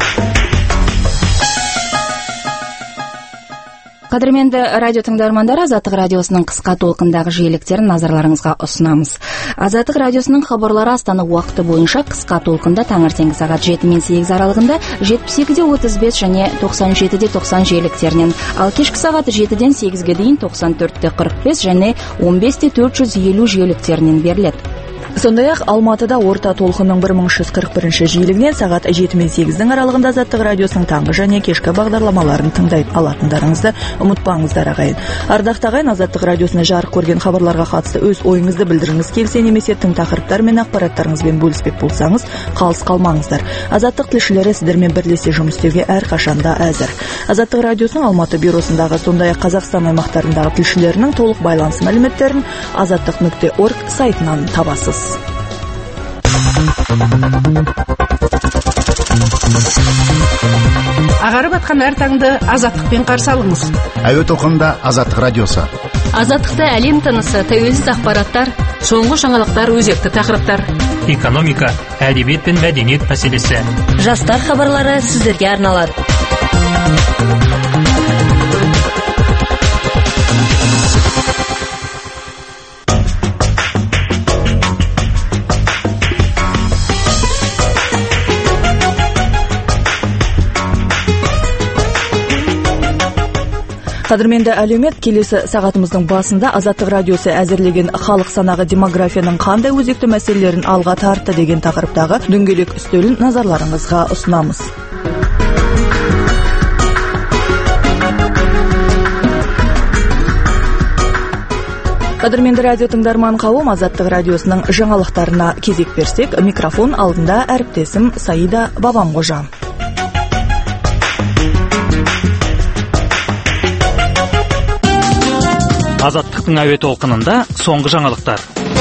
Қадірменді радио тыңдармандары, Азаттық радиосының қысқа толқындағы жиіліктерін назарларыңызға ұсынамыз. Азаттық радиосының хабарлары Астана уақыты бойынша қысқа толқында таңертеңгі сағат 7 мен 8 аралығында 72-35 және 97-90 жиіліктерінен, ал кешкі сағат 7-ден 8-ге дейін 94-45 және 15-450 жиіліктерінен беріледі. Сондай-ақ Алматыда орта толқынның 1341 жиілігінен сағат 7 мен 8-дің аралығында Азаттық радиосының таңғы және кешкі бағдарламаларын тыңдай алатындарыңызды ұмытпаңыздар ағайын. Ардақты ағайын, Азаттық радиосына жарық көрген хабарларға қатысты өз ойыңызды білдіріңіз келсе, немесе тың тақырыптар мен ақпараттарыңызбен бөліспек болсаңыз, қалыс қалмаңыздар. Азаттық тілшілері сіздермен бірлесе жұмыс істеуге әрқашанда әзір. Азаттық радиосының Алматы бюросындағы, сондай-ақ Қазақстан аймақтарындағы тілшілерінің толық байланыс мәліметтерін azattiq.org сайтынан табасыз. Ағарып атқан әр таңды азаттықпен қарсы алыңыз. Әуе толқынында Азаттық радиосы. Азаттықта әлем тынысы, тәуелсіз ақпараттар, соңғы жаңалықтар, өзекті тақырыптар. Экономика, әдебиет пен мәдениет мәселесі. Жастар хабарлары сіздерге арналады. Қадірменді әлеумет, келесі сағатымыздың басында Азаттық радиосы әзірлеген халық санағы демографияның қандай өзекті мәселелерін алға тартты деген тақырыптағы дөңгелек үстелін назарларыңызға ұсынамыз. Қадірменді радио тыңдарман қауым, Азаттық радиосының жаңалықтарына кезек берсек, микрофон алдында әріптесім Саида Бабамғожа. Азаттықтың әуе толқынында соңғы жаңалықтар.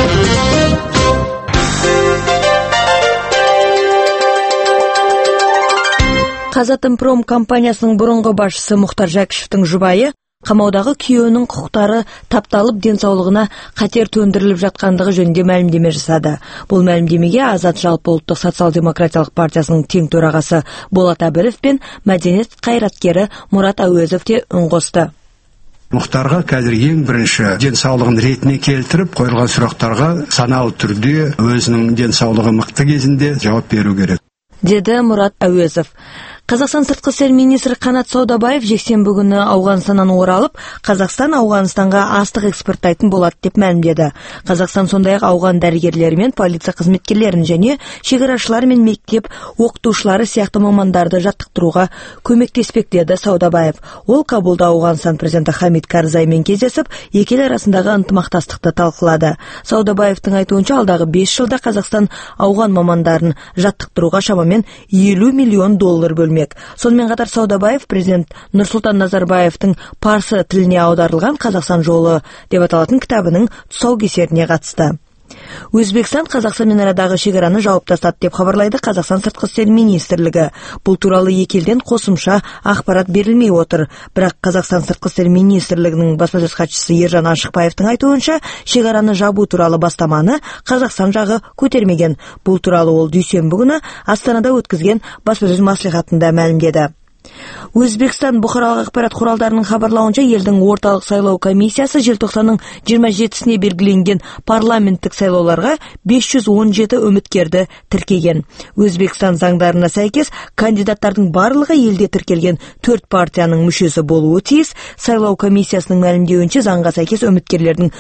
Қазатомпром компаниясының бұрынғы басшысы Мұхтар Жәкішевтің жұбайы қамаудағы күйеуінің құқықтары тапталып, денсаулығына қатер төндіріліп жатқандығы жөнінде мәлімдеме жасады. Бұл мәлімдемеге Азат жалпы ұлттық социал-демократиялық партиясының тең төрағасы Болат Әбілов пен мәдениет қайраткері Мұрат Әуезов те үн қосты. Мұхтарға қазір ең бірінші денсаулығын ретіне келтіріп, қойылған сұрақтарға саналы түрде өзінің денсаулығы мықты кезінде жауап беру керек, деді Мұрат Әуезов. Қазақстан сыртқы істер министрі Қанат Саудабаев жексенбі күні Ауғанстаннан оралып, Қазақстан Ауғанстанға астық экспорттайтын болады деп мәлімдеді. Қазақстан сондай-ақ ауған дәрігерлері мен полиция қызметкерлерін және шекарашылар мен мектеп оқытушылары сияқты мамандарды жаттықтыруға көмектеспек, деді Саудабаев. Ол Кабулда Ауғанстан президенті Хамид Карзаймен кездесіп, екі ел арасындағы ынтымақтастықты талқылады. Саудабаевтың айтуынша, алдағы 5 жылда Қазақстан ауған мамандарын жаттықтыруға шамамен $50 миллион бөлмек. Сонымен қатар Саудабаев президент Нұрсұлтан Назарбаевтың парсы тіліне аударылған Қазақстан жолы деп аталатын кітабының тұсаукесеріне қатысты. Өзбекстан Қазақстанмен арадағы шекараны жауып тастады деп хабарлайды Қазақстан сыртқы істер министрлігі. Бұл туралы екі елден қосымша ақпарат берілмей отыр. Бірақ Қазақстан сыртқы істер министрлігінің баспасөз хатшысы Ержан Ашықбаевтың айтуынша, шекараны жабу туралы бастаманы Қазақстан жағы көтермеген. Бұл туралы ол дүйсенбі күні Астанада өткізген баспасөз маслихатында мәлімдеді. Өзбекстан бұқаралық ақпарат құралдарының хабарлауынша, елдің орталық сайлау комиссиясы желтоқсанның 27-сіне белгіленген парламенттік сайлауларға 517 үміткерді тіркеген. Өзбекстан заңдарына сәйкес, кандидаттардың барлығы елде тіркелген 4 партияның мүшесі болуы тиіс. Сайлау комиссиясының мәлімдеуінше, заңға сәйкес үміткерлердің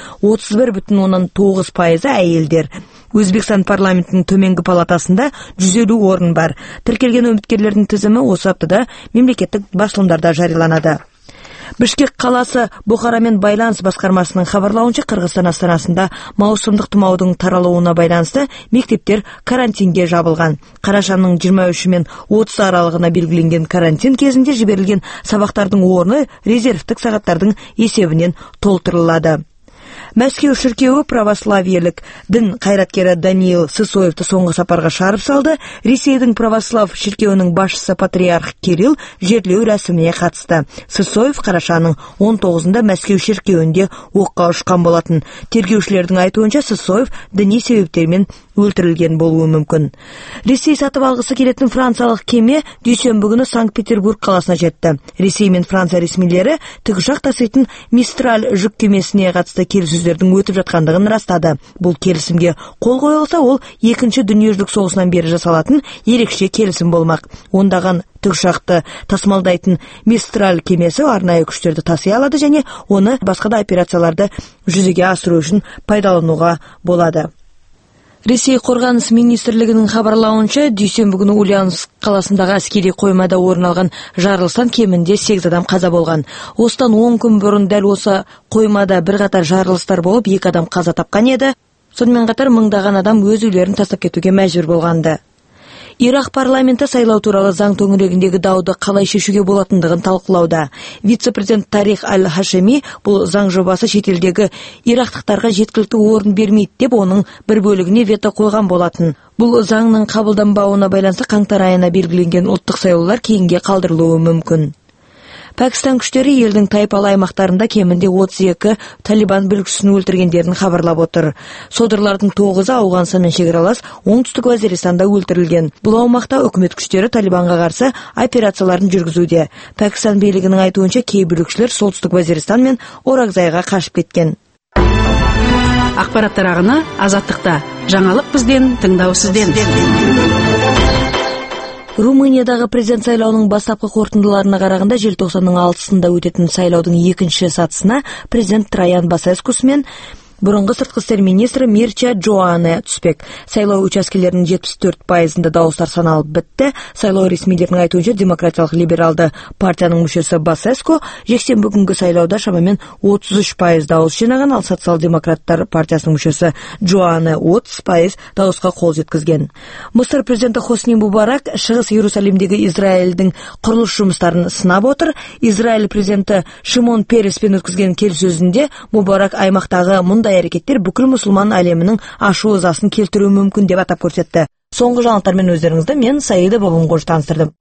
31,9% әйелдер. Өзбекстан парламентінің төменгі палатасында 150 орын бар. Тіркелген үміткерлердің тізімі осы аптада мемлекеттік басылымдарда жарияланады. Бішкек қаласы Бұхарамен байланыс басқармасының хабарлауынша, Қырғызстан астанасында маусымдық тұмаудың таралуына байланысты мектептер карантинге жабылған. Қарашаның 23 мен 30 аралығына белгіленген карантин кезінде жіберілген сабақтардың орны резервтік сағаттардың есебінен толтырылады. Мәскеу шіркеуі православиелік дін қайраткері Даниил Сысоевты соңғы сапарға шығарып салды. Ресейдің православ шіркеуінің басшысы патриарх Кирилл жерлеу рәсіміне қатысты. Сысоев қарашаның 19-ында Мәскеу шіркеуінде оққа ұшқан болатын. Тергеушілердің айтуынша, Сысоев діни себептермен өлтірілген болуы мүмкін. Ресей сатып алғысы келетін франциялық кеме дүйсенбі күні Санкт-Петербург қаласына жетті. Ресей мен Франция ресмилері тікұшақ таситын Мистраль жүк кемесіне қатысты келіссөздердің өтіп жатқандығын растады. Бұл келісімге қол қойылса, ол екінші дүниежүзілік соғысынан бері жасалатын ерекше келісім болмақ. Ондаған тікұшақты тасымалдайтын Мистраль кемесі арнайы күштерді таси алады және оны басқа да операцияларды жүзеге асыру үшін пайдалануға болады. Ресей қорғаныс министрлігінің хабарлауынша, дүйсенбі күні Ульяновск қаласындағы әскери қоймада орын алған жарылыстан кемінде 8 адам қаза болған. Осыдан 10 күн бұрын дәл осы қоймада бірқатар жарылыстар болып, 2 адам қаза тапқан еді. Сонымен қатар мыңдаған адам өз үйлерін тастап кетуге мәжбүр болғанды. Ирак парламенті сайлау туралы заң төңірегіндегі дауды қалай шешуге болатындығын талқылауда. Вице-президент Тарих Аль-Хашеми бұл заң жобасы шетелдегі ирактықтарға жеткілікті орын бермейді деп, оның бір бөлігіне вето қойған болатын. Бұл заңның қабылданбауына байланысты қаңтар айына белгіленген ұлттық сайлаулар кейінге қалдырылуы мүмкін. Пәкістан күштері елдің тайпалы аймақтарында кемінде 32 талибан бүлікшісін өлтіргендерін хабарлап отыр. Содырлардың 9-ы Ауғанстанмен шекаралас оңтүстік Вазиристанда өлтірілген. Бұл аумақта үкімет күштері талибанға қарсы операцияларын жүргізуде. Пәкістан билігінің айтуынша, кей бүлікшілер солтүстік Вазиристан мен Оракзайға қашып кеткен. Ақпараттар ағыны Азаттықта. Жаңалық бізден, тыңдау сізден. Румыниядағы президент сайлауының бастапқы қорытындыларына қарағанда желтоқсанның 6-сында өтетін сайлаудың екінші сатысына президент Траян Басескус мен бұрынғы сыртқы істер министрі Мирча Джоане түспек. Сайлау учаскелерінің 74%-ында дауыстар саналып бітті. Сайлау ресмилерінің айтуынша демократиялық либералды партияның мүшесі Басеско жексенбі күнгі сайлауда шамамен 33% дауыс жинаған, ал социал-демократтар партиясының мүшесі Джоане 30% дауысқа қол жеткізген. Мысыр президенті Хосни Мубарак шығыс Иерусалимдегі Израильдің құрылыс жұмыстарын сынап отыр. Израиль президенті Шимон Переспен өткізген келіссөзінде Мубарак аймақтағы мұндай әрекеттер бүкіл мұсылман әлемінің ашу ызасын келтіруі мүмкін деп атап көрсетті. Соңғы жаңалықтармен өздеріңізді мен Саида Бабынқожа таныстырдым.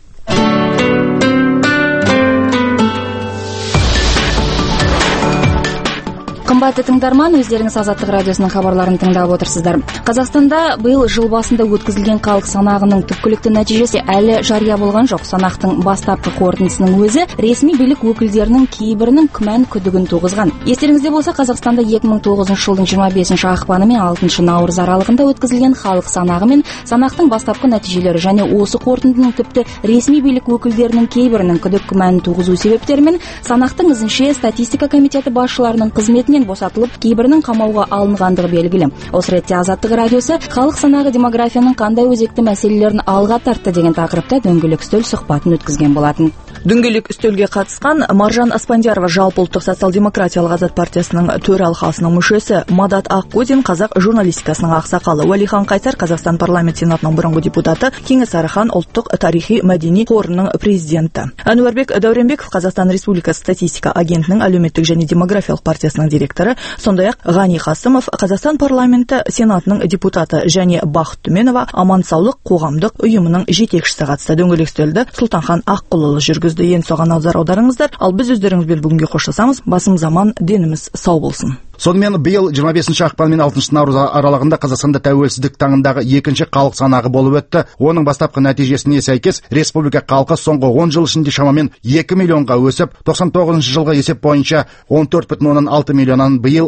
Қымбатты тыңдарман, өздеріңіз Азаттық радиосының хабарларын тыңдап отырсыздар. Қазақстанда биыл жыл басында өткізілген халық санағының түпкілікті нәтижесі әлі жария болған жоқ. Санақтың бастапқы қорытындысының өзі ресми билік өкілдерінің кейбірінің күмән күдігін туғызған. Естеріңізде болса, Қазақстанда 2009 жылдың 25 ақпаны мен 6 наурыз аралығында өткізілген халық санағы мен санақтың бастапқы нәтижелері және осы қорытындының тіпті ресми билік өкілдерінің кейбірінің күдік күмәнін туғызу себептерімен санақтың ізінше статистика комитеті басшыларының қызметінен босатылып, кейбірінің қамауға алынғандығы белгілі. Осы ретте Азаттық радиосы халық санағы демографияның қандай өзекті мәселелерін алға тартты деген тақырыпта дөңгелек үстел сұхбатын өткізген болатын. Дөңгелек үстелге қатысқан Маржан Аспандиярова жалпыұлттық социал-демократиялық азат партиясының төралқасының мүшесі, Мадат Аққозин қазақ журналистикасының ақсақалы, Уәлихан Қайсар Қазақстан парламент сенатының бұрынғы депутаты, Кеңес Арыхан ұлттық тарихи мәдени қорының президенті. Әнуарбек Дәуренбеков Қазақстан Республикасы статистика агентінің әлеуметтік және демографиялық партиясының директоры, сондай-ақ Ғани Қасымов Қазақстан парламенті сенатының депутаты және Бақыт Түменова Аман Саулық қоғамдық ұйымының жетекшісі қатысты. Дөңгелек үстелді Сұлтанхан Аққұлұлы жүргізді. Ең соған назар аударыңыздар. Ал біз өздеріңізбен бүгінге қоштасамыз. Басымыз аман, деніміз сау болсын. Сонымен биыл 25 ақпан мен 6 наурыз аралығында Қазақстанда тәуелсіздік таңындағы екінші халық санағы болып өтті. Оның бастапқы нәтижесіне сәйкес республика халқы соңғы 10 жыл ішінде шамамен 2 миллионға өсіп, 99 жылғы есеп бойынша 14,6 миллионнан биыл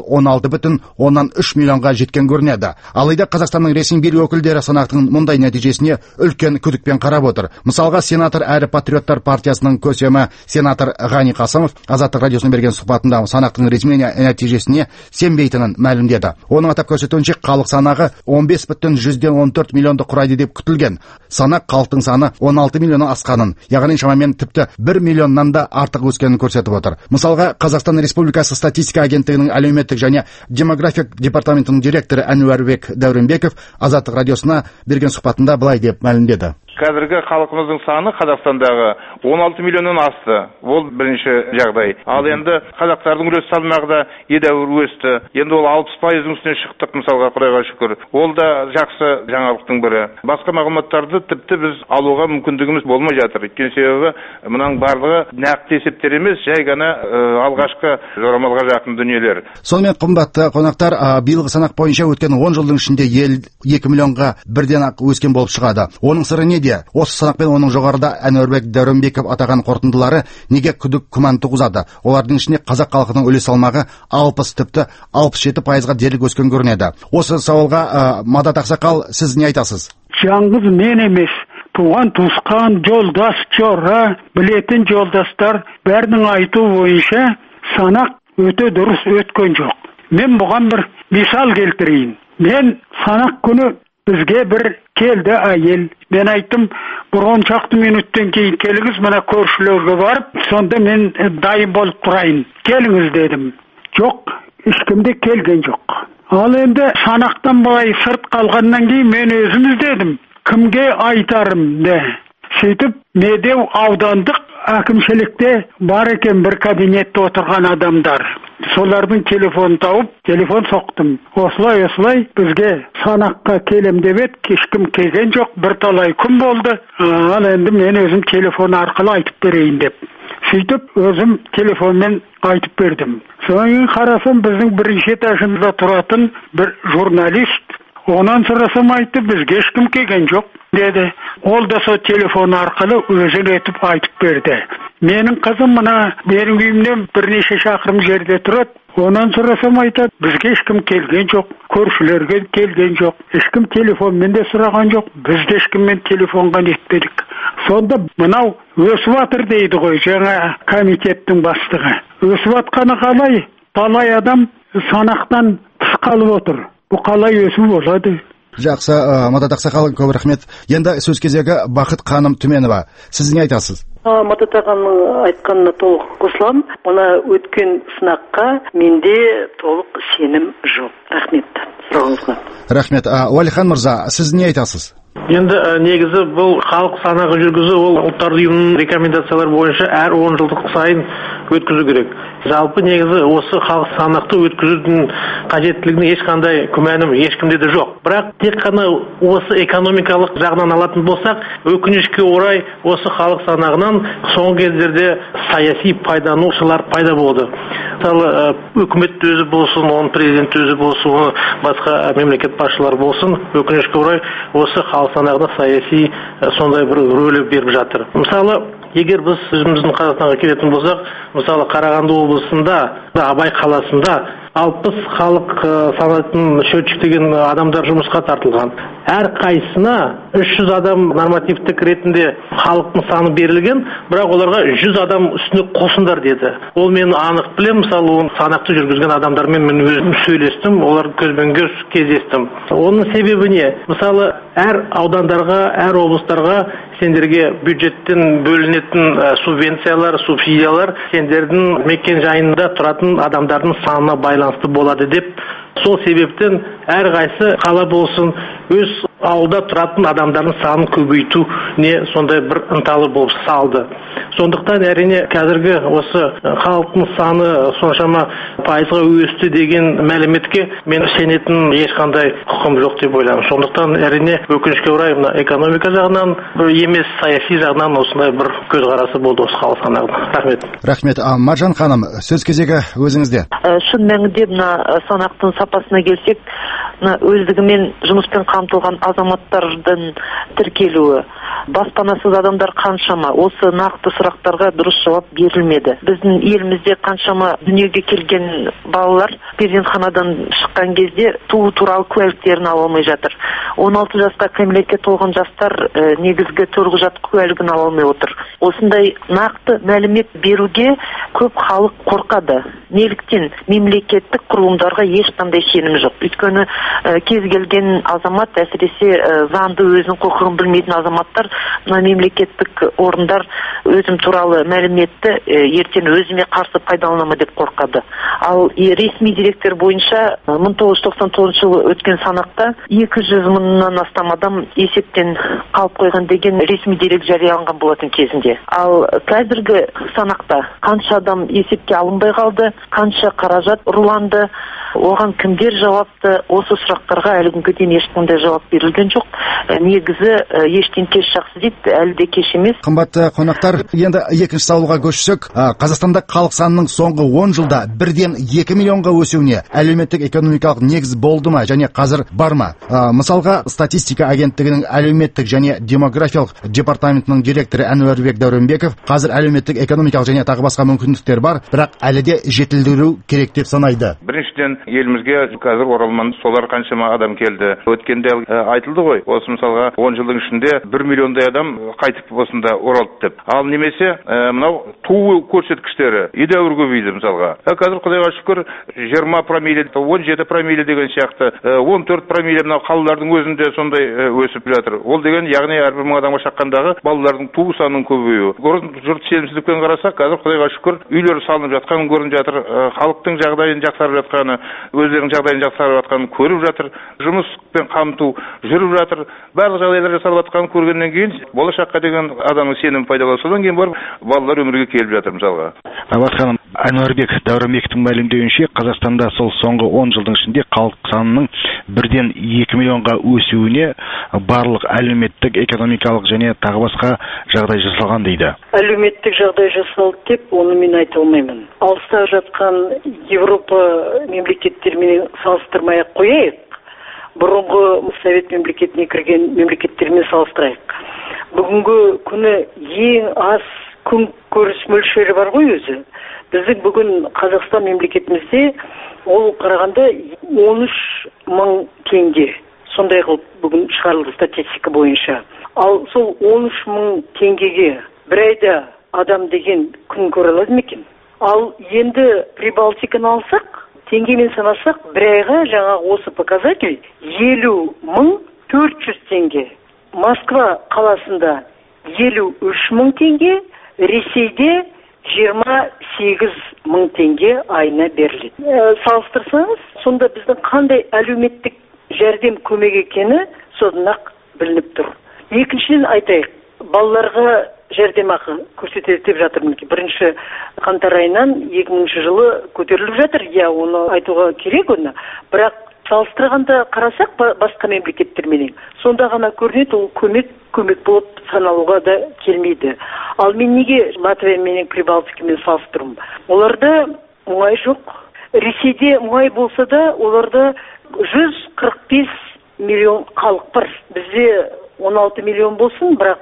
16,3 миллионға жеткен көрінеді. Алайда Қазақстанның ресми билік өкілдері санақтың мұндай нәтижесіне үлкен күдікпен қарап отыр. Мысалға, сенатор әрі патриоттар партиясының көсемі сенатор Ғани Қасымов Азаттық радиосына берген сұхбатында санақтың ресми нәтижесіне сенбейтінін мәлімдеді. Оның атап көрсетуінше, халық санағы 15,14 миллионды құрайды деп күтілген. Санақ халықтың саны 16 миллионнан асқанын, яғни шамамен тіпті 1 миллионнан да артық өскенін көрсетіп отыр. Мысалға, Қазақстан Республикасы статистика агенттігінің әлеуметтік және демографик департаментінің директоры Әнуарбек Дәуренбеков Азаттық радиосына берген сұхбатында былай деп мәлімдеді. Қазіргі халқымыздың саны Қазақстандағы 16 миллионнан асты. Ол бірінші жағдай. Ал енді қазақтардың үлес салмағы да едәуір өсті. Енді ол 60%-ның үстіне шықтық, мысалға, Құдайға шүкір. Ол да жақсы жаңалықтың бірі. Басқа мағлұматтарды тіпті біз алуға мүмкіндігіміз болмай жатыр. Өйткені себебі мұның барлығы нақты есептер емес, жай ғана алғашқы жорамалға жақын дүниелер. Сонымен, қымбатты қонақтар, биылғы санақ бойынша өткен 10 жылдың ішінде ел 2 миллионға бірден ақ өскен болып шығады. Оның сыры неде? Осы санақпен оның жоғарыда Әнуарбек Дәуренбеков атаған қорытындылары неге күдік күмән туғызады? Олардың ішінде қазақ халқының үлес салмағы 60 тіпті 67%-ға дерлік өскен көрінеді. Осы сауалға Мадат ақсақал, сіз не айтасыз? Жаңғыз мен емес, туған туысқан, жолдас, жора, білетін жолдастар бәрінің айту бойынша санақ өте дұрыс өткен жоқ. Мен бұған бір мисал келтірейін. Мен санақ күні бізге бір келді әйел. Мен айттым, бір 10 шақты минуттен кейін келіңіз, мына көршілерге барып, сонда мен дайын болып тұрайын. Келіңіз дедім. Жоқ, ешкімде келген жоқ. Ал енді санақтан былай сырт қалғаннан кейін мен өзім іздедім. Кімге айтарым де. Сөйтіп, Медеу аудандық әкімшілікте бар екен бір кабинетте отырған адамдар. Солардың телефон тауып, телефон соқтым. Осылай бізге санаққа келем деп еді, ешкім келген жоқ, бірталай күн болды. Ал енді мен өзім телефон арқылы айтып берейін деп. Сөйтіп, өзім телефонмен айтып бердім. Соң қарасам, біздің бірінші этажында тұратын бір журналист, онан сұрасам айтты, бізге ешкім келген жоқ деді. Ол да сол телефон арқылы өзі етіп айтып берді. Менің қызым мына менің үйімнен бірнеше шақырым жерде тұрады. Онан сұрасам айтады, бізге ешкім келген жоқ, көршілерге келген жоқ, ешкім телефонмен де сұраған жоқ, біз де ешкіммен телефонға нетпедік. Сонда мынау өсіп жатыр дейді ғой жаңа комитеттің бастығы. Өсіп жатқаны қалай? Талай адам санақтан тыс қалып отыр. Бұл қалай өсіп болады? Жақсы, Мадат Ақсақал, көп рахмет. Енді сөз кезегі Бақыт ханым Түменова. Сіз не айтасыз? Мадат ағаның айтқанына толық қосыламын. Мына өткен сынаққа менде толық сенім жоқ. Рахмет. Сұрағыңызға. Рахмет. Уәлихан мырза, сіз не айтасыз? Енді негізі бұл халық санағы жүргізу, ол ұлттар ұйымының рекомендациялары бойынша әр 10 жылдық сайын өткізу керек. Жалпы негізі осы халық санақты өткізудің қажеттілігіне ешқандай күмәнім ешкімде де жоқ. Бірақ тек қана осы экономикалық жағынан алатын болсақ, өкінішке орай осы халық санағынан соңғы кездерде саяси пайдаланушылар пайда болды. Мысалы, үкімет өзі болсын, оның президент өзі болсын, басқа мемлекет басшылары болсын, өкінішке орай осы халық санағына саяси сондай бір рөлі беріп жатыр. Мысалы, егер біз өзіміздің Қазақстанға келетін болсақ, мысалы Қарағанды облысында, Абай қаласында 60 халық санатын счетчик деген адамдар жұмысқа тартылған. Әр қайсына 300 адам нормативтік ретінде халықтың саны берілген, бірақ оларға 100 адам үстіне қосындар деді. Ол мен анық білем, мысалы оны санақты жүргізген адамдармен мен өзім сөйлестім, олар көзбен көз кездестім. Оның себебі не? Мысалы әр аудандарға, әр облыстарға сендерге бюджеттен бөлінетін субвенциялар, субсидиялар сендердің мекен жайында тұратын адамдардың санына байланысты болады деп, сол себептен әр қайсы қала болсын өз ауылда тұратын адамдардың санын көбейту не сондай бір ынталы болып салды. Сондықтан әрине қазіргі осы халықтың саны соншама пайызға өсті деген мәліметке мен сенетін ешқандай құқым жоқ деп ойлаймын. Сондықтан әрине өкінішке орай мына экономика жағынан емес саяси жағынан осындай бір көзқарасы болды осы халық санағына. Рахмет. Рахмет. Маржан ханым, сөз кезегі өзіңізде. Шын мәнінде мына санақтың сапасына келсек, өздігімен жұмыспен қамтылған азаматтардың тіркелуі, баспанасыз адамдар қаншама, осы нақты сұрақтарға дұрыс жауап берілмеді. Біздің елімізде қаншама дүниеге келген балалар перзентханадан шыққан кезде туу туралы куәліктерін ала алмай жатыр. 16 жасқа кәмелетке толған жастар негізгі төлқұжат куәлігін ала алмай отыр. Осындай нақты мәлімет беруге көп халық қорқады. Неліктен мемлекеттік құрылымдарға ешқандай сенім жоқ. Өйткені кез келген азамат, әсіресе заңды өзінің құқығын білмейтін азаматтар, мемлекеттік орындар өзім туралы мәліметті ертең өзіме қарсы пайдаланама деп қорқады. Ал ресми деректер бойынша 1999 жылы өткен санақта 200 мыңнан астам адам есептен қалып қойған деген ресми дерек жарияланған болатын кезінде. Ал қазіргі санақта қанша адам есепке алынбай қалды, қанша қаражат ұрланды, оған кімдер жауапты, осы сұрақтарға әлі күнге дейін ешқандай жауап берілген жоқ. Негізі ештен кеш жақсы дейді, әлі де кеш емес. Қымбатты қонақтар, енді екінші сауалға көшсек, Қазақстанда халық санының соңғы 10 жылда бірден 2 миллионға өсуіне әлеуметтік экономикалық негіз болды ма және қазір бар ма? Мысалға, статистика агенттігінің әлеуметтік және демографиялық департаментінің директоры Әнуарбек Дәуренбеков қазір әлеуметтік экономикалық және тағы басқа мүмкіндіктер бар, бірақ әлі де жетілдіру керек деп санайды. Біріншіден елімізге қазір оралман солар қаншама адам келді. Өткенде айтылды ғой, осы мысалға 10 жылдың ішінде 1 миллиондай адам қайтып осында оралды деп. Ал немесе мынау туу көрсеткіштері едәуір көбейді мысалға. Қазір Құдайға шүкір 20 промилле, 17 промилле деген сияқты, 14 промилле мынау қалалардың өзінде сондай өсіп жатыр. Ол деген яғни әрбір 1000 адамға шаққандағы балалардың туу санының көбеюі. Жұрт сенімсіздікпен қарасақ, қазір Құдайға шүкір үйлер салынып жатқанын көрініп жатыр, халықтың жағдайын жақсарып жатқаны, өздерінің жағдайын жақсарып жатқанын көріп жатыр, жұмыспен қамту жүріп жатыр. Барлық жағдайлар жасалып жатқанын көргеннен кейін болашаққа деген адамның сенімі пайдаланып, содан кейін барып балалар өмірге келіп жатыр мысалға. Абат ханым, Әнуарбек Дәуренбековтің мәлімдеуінше, Қазақстанда сол соңғы 10 жылдың ішінде халық санының бірден 2 миллионға өсуіне барлық әлеуметтік, экономикалық және тағы басқа жағдай жасалған дейді. Әлеуметтік жағдай жасалды деп, оны мен айта алмаймын. Алыста жатқан Европа мемлекеттерімен салыстырмай қояйық. Бұрынғы Совет мемлекетіне кірген мемлекеттермен салыстырайық. Бүгінгі күні ең аз күн көріс мөлшері бар ғой өзі. Біздің бүгін Қазақстан мемлекетімізде ол қарағанда 13 мың теңге. Сондай қылып бүгін шығарылды статистика бойынша. Ал сол 13 мың теңгеге бір айда адам деген күн көре алады ма екен? Ал енді Прибалтиканы алсақ, теңгемен санасақ, бір айға жаңағы осы показатель 50.400 теңге. Москва қаласында 53.000 теңге, Ресейде 28.000 теңге айына беріледі. Салыстырсаңыз, сонда біздің қандай әлеуметтік жәрдем көмек екені содан-ақ білініп тұр. Екіншіден айтайық, балаларға жәрдемақы көрсетеді деп жатырмын. Бірінші қаңтар айынан 2000 жылы көтеріліп жатыр. Оны айтуға керек оны. Бірақ салыстырғанда қарасақ басқа мемлекеттермен, сонда ғана көрінеді, ол көмек болып саналуға да келмейді. Ал мен неге Латвия мен Прибалтикамен салыстырмын? Оларда оңай жоқ. Ресейде оңай болса да, оларда 145 миллион халық бар. Бізде 16 миллион болсын, бірақ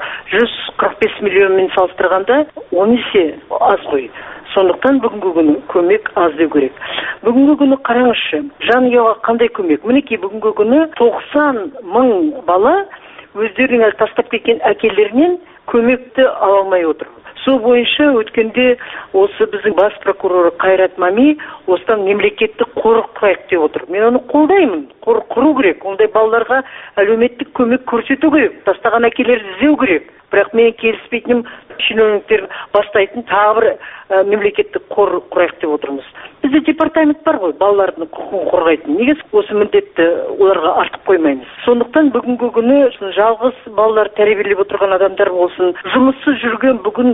145 миллионмен салыстырғанда 10 есе аз ғой. Сондықтан бүгінгі күні көмек аз деу керек. Бүгінгі күні қараңызшы, жанұяға қандай көмек? Мінекей бүгінгі күні 90 мың бала өздерінің тастап кеткен әкелерінен көмекті ала алмай отыр. Сол бойынша өткенде осы біздің бас прокуроры Қайрат Мами осыдан мемлекеттік қор құрайық деп отыр. Мен оны қолдаймын. Қор құру керек. Ондай балаларға әлеуметтік көмек көрсету керек. Тастаған әкелерді іздеу керек. Бірақ мен келіспейтінім шиновниктер бастайтын тағы бір мемлекеттік қор құрайық деп отырмыз. Бізде департамент бар ғой, балалардың құқығын қорғайтын. Неге осы міндетті оларға артып қоймаймыз? Сондықтан бүгінгі күні жалғыз балалар тәрбиелеп отырған адамдар болсын, жұмыссыз жүрген бүгін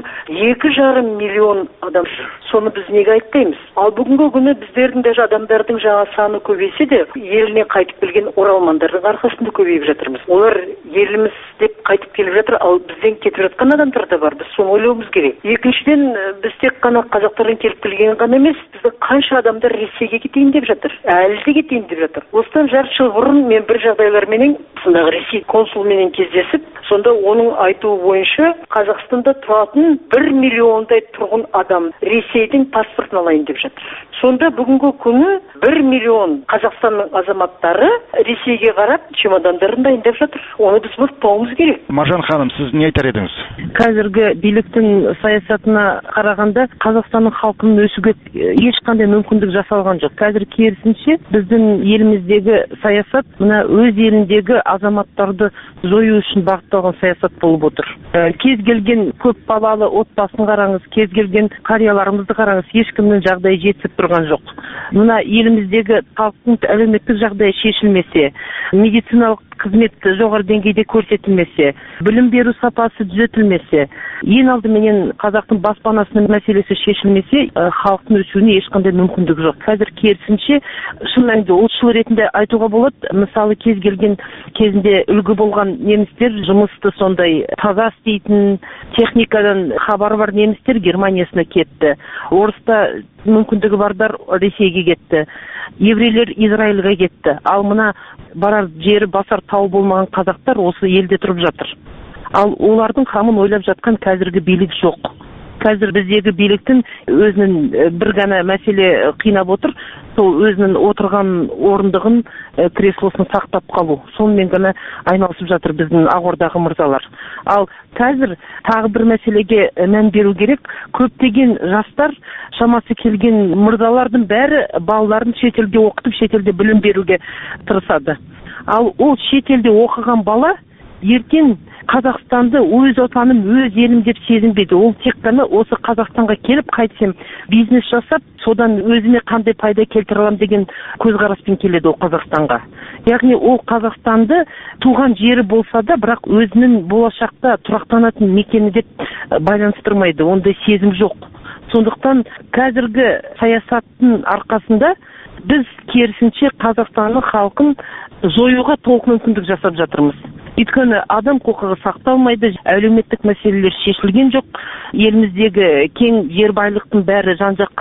2,5 миллион адам жүр. Соны біз неге айтпаймыз? Ал бүгінгі күні біздердің даже адамдардың жаңа саны көбейсе де, еліне қайтып келген оралмандардың арқасында көбейіп жатырмыз. Олар еліміз деп қайтып келіп жатыр, ал бізден кетіп жатқан адамдар да бар. Біз соны ойлауымыз керек. Екіншіден, біз тек қана қазақтардың келіп келген ғана емес, біздің қанша адамдар Ресейге кетейін деп жатыр, әлі де кетейін деп жатыр. Осыдан жарты жыл бұрын мен бір жағдайларменен сондағы Ресей консулменен кездесіп, сонда оның айтуы бойынша Қазақстанда тұратын 1 миллиондай тұрғын адам Ресейдің паспортын алайын деп жатыр. Сонда бүгінгі күні 1 миллион Қазақстанның азаматтары Ресейге қарап чемодандарын дайындап жатыр. Оны біз ұмытпауымыз керек. Маржан ханым, сіз не айтар едіңіз? Қазіргі биліктің саясатына қарағанда Қазақстанның халқының өсуге ешқандай мүмкіндік жасалған жоқ. Қазір керісінше біздің еліміздегі саясат мына өз еліндегі азаматтарды жою үшін бағытталған саясат болып отыр. Кез келген көп балалы отбасын қараңыз, кез келген қарияларымызды қараңыз, ешкімнің жағдайы жетіп тұрған жоқ. Мына еліміздегі халықтың әлеуметтік жағдайы шешілмесе, медициналық қызмет жоғары деңгейде көрсетілмесе, білім беру сапасы түзетілмесе, ең алдыменен қазақтың баспанасының мәселесі шешілмесе, халықтың өсуіне ешқандай мүмкіндік жоқ. Қазір керісінше, шын мәнінде ұлтшыл ретінде айтуға болады, мысалы кез келген кезінде үлгі болған немістер жұмысты сондай таза істейтін, техникадан хабары бар немістер Германиясына кетті. Орыста мүмкіндігі бардар Ресейге кетті. Еврейлер Израильға кетті. Ал мына барар жері басар тау болмаған қазақтар осы елде тұрып жатыр. Ал олардың қамын ойлап жатқан қазіргі билік жоқ. Қазір біздегі биліктің өзінің бір ғана мәселе қинап отыр, сол өзінің отырған орындығын, креслосын сақтап қалу. Сонымен ғана айналысып жатыр біздің Ақордағы мырзалар. Ал қазір тағы бір мәселеге мән беру керек. Көптеген жастар, шамасы келген мырзалардың бәрі балаларын шетелде оқытып, шетелде білім беруге тырысады. Ал ол шетелде оқыған бала ертең Қазақстанды өз отаным, өз елім деп сезінбейді. Ол тек қана осы Қазақстанға келіп қайтсем бизнес жасап, содан өзіме қандай пайда келтіре аламын деген көзқараспен келеді ол Қазақстанға. Яғни ол Қазақстанды туған жері болса да, бірақ өзінің болашақта тұрақтанатын мекені деп байланыстырмайды. Ондай сезім жоқ. Сондықтан қазіргі саясаттың арқасында біз керісінше Қазақстанның халқын жоюға толық мүмкіндік жасап жатырмыз. Өйткені адам құқығы сақталмайды, әлеуметтік мәселелер шешілген жоқ. Еліміздегі кең жер байлықтың бәрі жан-жаққа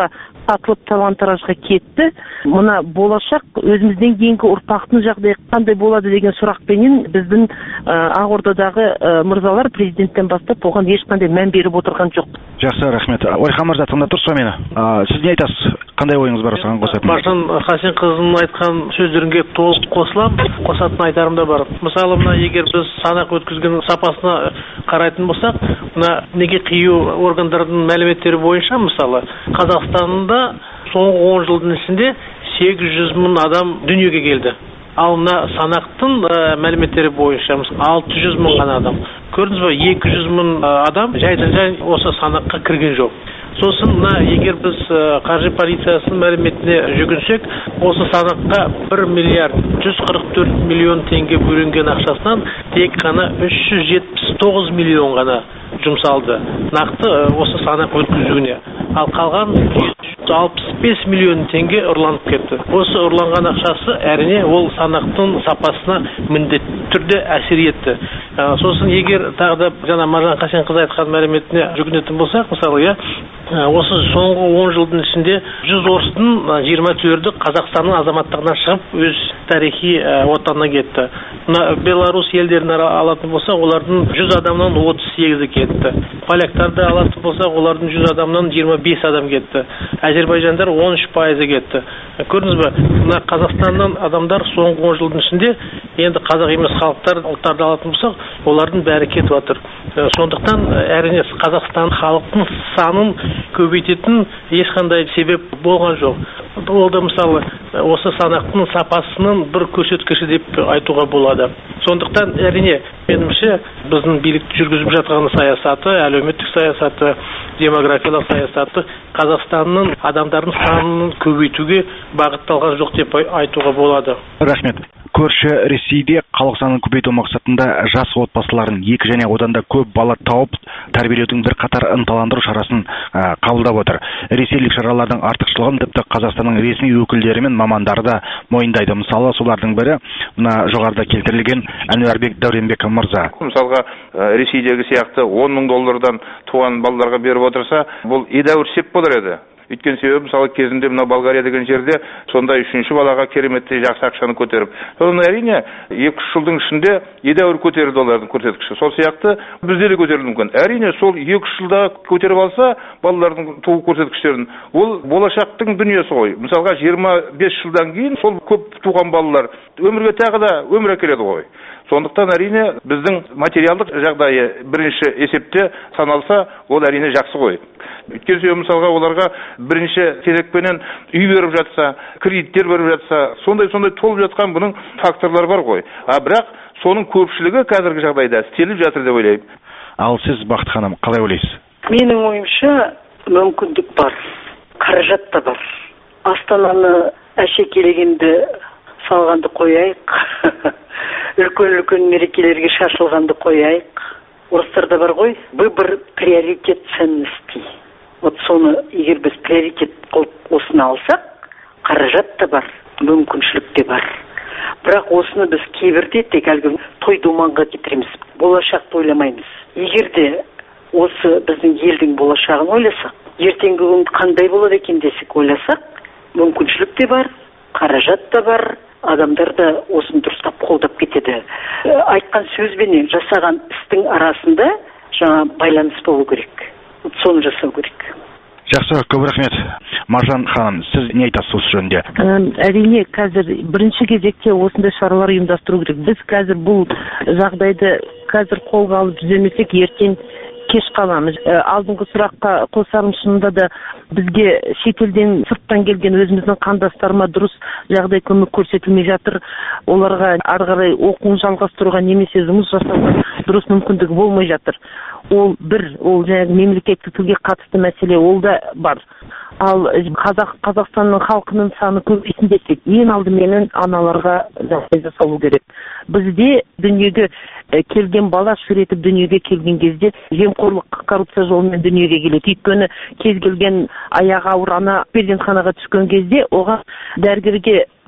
сатылып талан-таражға кетті. Мына болашақ өзімізден кейінгі ұрпақтың жағдайы қандай болады деген сұрақпенен біздің Ақордадағы мырзалар президенттен бастап оған ешқандай мән беріп отырған жоқ. Жақсы, рахмет. Ойхан мырза, тыңдап тұрсыз мені. Сіз не айтасыз? Қандай ойыңыз бар осыған қосатын? Маржан Қасенқызының айтқан сөздерге толық қосыламын. Қосатын айтарым да бар. Мысалы, мына егер біз санақ өткізген сапасына қарайтын болсақ, мына неге қию органдардың мәліметтері бойынша, мысалы, Қазақстанда соңғы 10 жылдың ішінде 800 мың адам дүниеге келді. Ал мына санақтың мәліметтері бойынша 600 мың адам. Көрдіңіз бе, 200 мың адам жайдан-жай осы санаққа кірген жоқ. Сосын мына егер біз қаржы полициясының мәліметіне жүгінсек, осы санаққа 1 миллиард 144 миллион теңге бөлінген ақшасынан тек қана 379 миллион ғана жұмсалды. Нақты осы санақ өткізуіне. Ал қалған 65 миллион теңге ұрланып кетті. Осы ұрланған ақшасы әрине ол санақтың сапасына міндетті түрде әсер етті. Сосын егер тағы да жаңа Маржан Қасенқызы айтқан мәліметіне жүгінетін болсақ, мысалы, осы соңғы 10 жылдың ішінде 100 орыстың 24-і Қазақстанның азаматтығынан шығып өз тарихи отанына кетті. Беларусь елдерін алатын болсақ, олардың 100 адамнан 38-і кетті. Поляктарды алатын болсақ, олардың 100 адамнан 25 адам кетті. Әзербайжандар 13% кетті. Көрдіңіз бе, мына Қазақстаннан адамдар соңғы 10 жылдың ішінде, енді қазақ емес халықтар, ұлттарды алатын болсақ, олардың бәрі кетіп жатыр. Сондықтан әрине Қазақстан халықтың санын көбейтетін ешқандай себеп болған жоқ. Ол да мысалы осы санақтың сапасының бір көрсеткіші деп айтуға болады. Сондықтан әрине меніңше біздің билік жүргізіп жатқан саясаты, әлеуметтік саясаты, демографиялық саясаты Қазақстанның адамдардың санын көбейтуге бағытталған жоқ деп айтуға болады. Рахмет. Көрші Ресейде халық санын көбейту мақсатында жас отбасыларын 2 және одан да көп бала тауып тәрбиелеудің бір қатар ынталандыру шарасын қабылдап отыр. Ресейлік шаралардың артықшылығын тіпті Қазақстанның ресми өкілдері мен мамандары да мойындайды. Мысалы, солардың бірі мына жоғарыда келтірілген Әнуарбек Дәуренбек мырза. Мысалға, Ресейдегі сияқты 10 мың доллардан туған балаларға беріп отырса, бұл едәуір сеп болар еді. Өткен себебі, мысалы, кезінде мына Болгария деген жерде сондай 3-ші балаға кереметті жақсы ақшаны көтеріп. Соны әрине 2-3 жылдың ішінде едәуір көтерді олардың көрсеткіші. Сол сияқты бізде де көтерілуі мүмкін. Әрине сол 2-3 жылда көтеріп алса балалардың туу көрсеткіштерін, ол болашақтың дүниесі ғой. Мысалға 25 жылдан кейін сол көп туған балалар өмірге тағы да өмір әкеледі ғой. Сондықтан әрине біздің материалдық жағдайы бірінші есепте саналса, ол әрине жақсы ғой. Өткен себебі мысалға оларға бірінші кезекпенен үй беріп жатса, кредиттер беріп жатса, сондай толып жатқан бұның факторлар бар ғой. Бірақ соның көпшілігі қазіргі жағдайда істеліп жатыр деп ойлаймын. Ал сіз, Бақыт ханым, қалай ойлайсыз? Менің ойымша мүмкіндік бар, қаражат та бар. Астананы әшекейлегенді салғанды қояйық. Үлкен мерекелерге шашылғанды қояйық. Орыстарда бар ғой, выбор приоритет ценностей. Вот соны егер біз приоритет қылып осыны алсақ, қаражат та бар, мүмкіншілік те бар. Бірақ осыны біз кейбірде тек әлгі той-думанға кетіреміз, болашақты ойламаймыз. Егер де осы біздің елдің болашағын ойласақ, ертеңгі күн қандай болады екен десек ойласақ, мүмкіншілік те бар, қаражат та бар, адамдар да осыны дұрыстап қолдап кетеді. Айтқан сөзбен жасаған істің арасында жаңа байланыс болу керек. Соны жасау керек. Жақсы, көп рахмет. Маржан ханым, сіз не айтасыз осы жөнінде? Әрине, қазір бірінші кезекте осындай шаралар ұйымдастыру керек. Біз қазір бұл жағдайды қазір қолға алып түземесек, ертең кеш қаламыз. Алдыңғы сұраққа қосарым, шынында да бізге шетелден сырттан келген өзіміздің қандастарыма дұрыс жағдай көмек көрсетілмей жатыр. Оларға ары қарай оқуын жалғастыруға немесе жұмыс жасауға дұрыс мүмкіндігі болмай жатыр. Ол жаңағы мемлекеттік тілге қатысты мәселе, ол да бар. Ал Қазақстанның халқының саны көбейсін десек, ең алдымен аналарға жағдай жасалу керек. Бізде дүниеге келген бала шыретіп дүниеге келген кезде жемқорлық, коррупция жолымен дүниеге келеді. Өйткені кез келген аяғы ауыр ана перзентханаға түскен кезде оған дәрігерге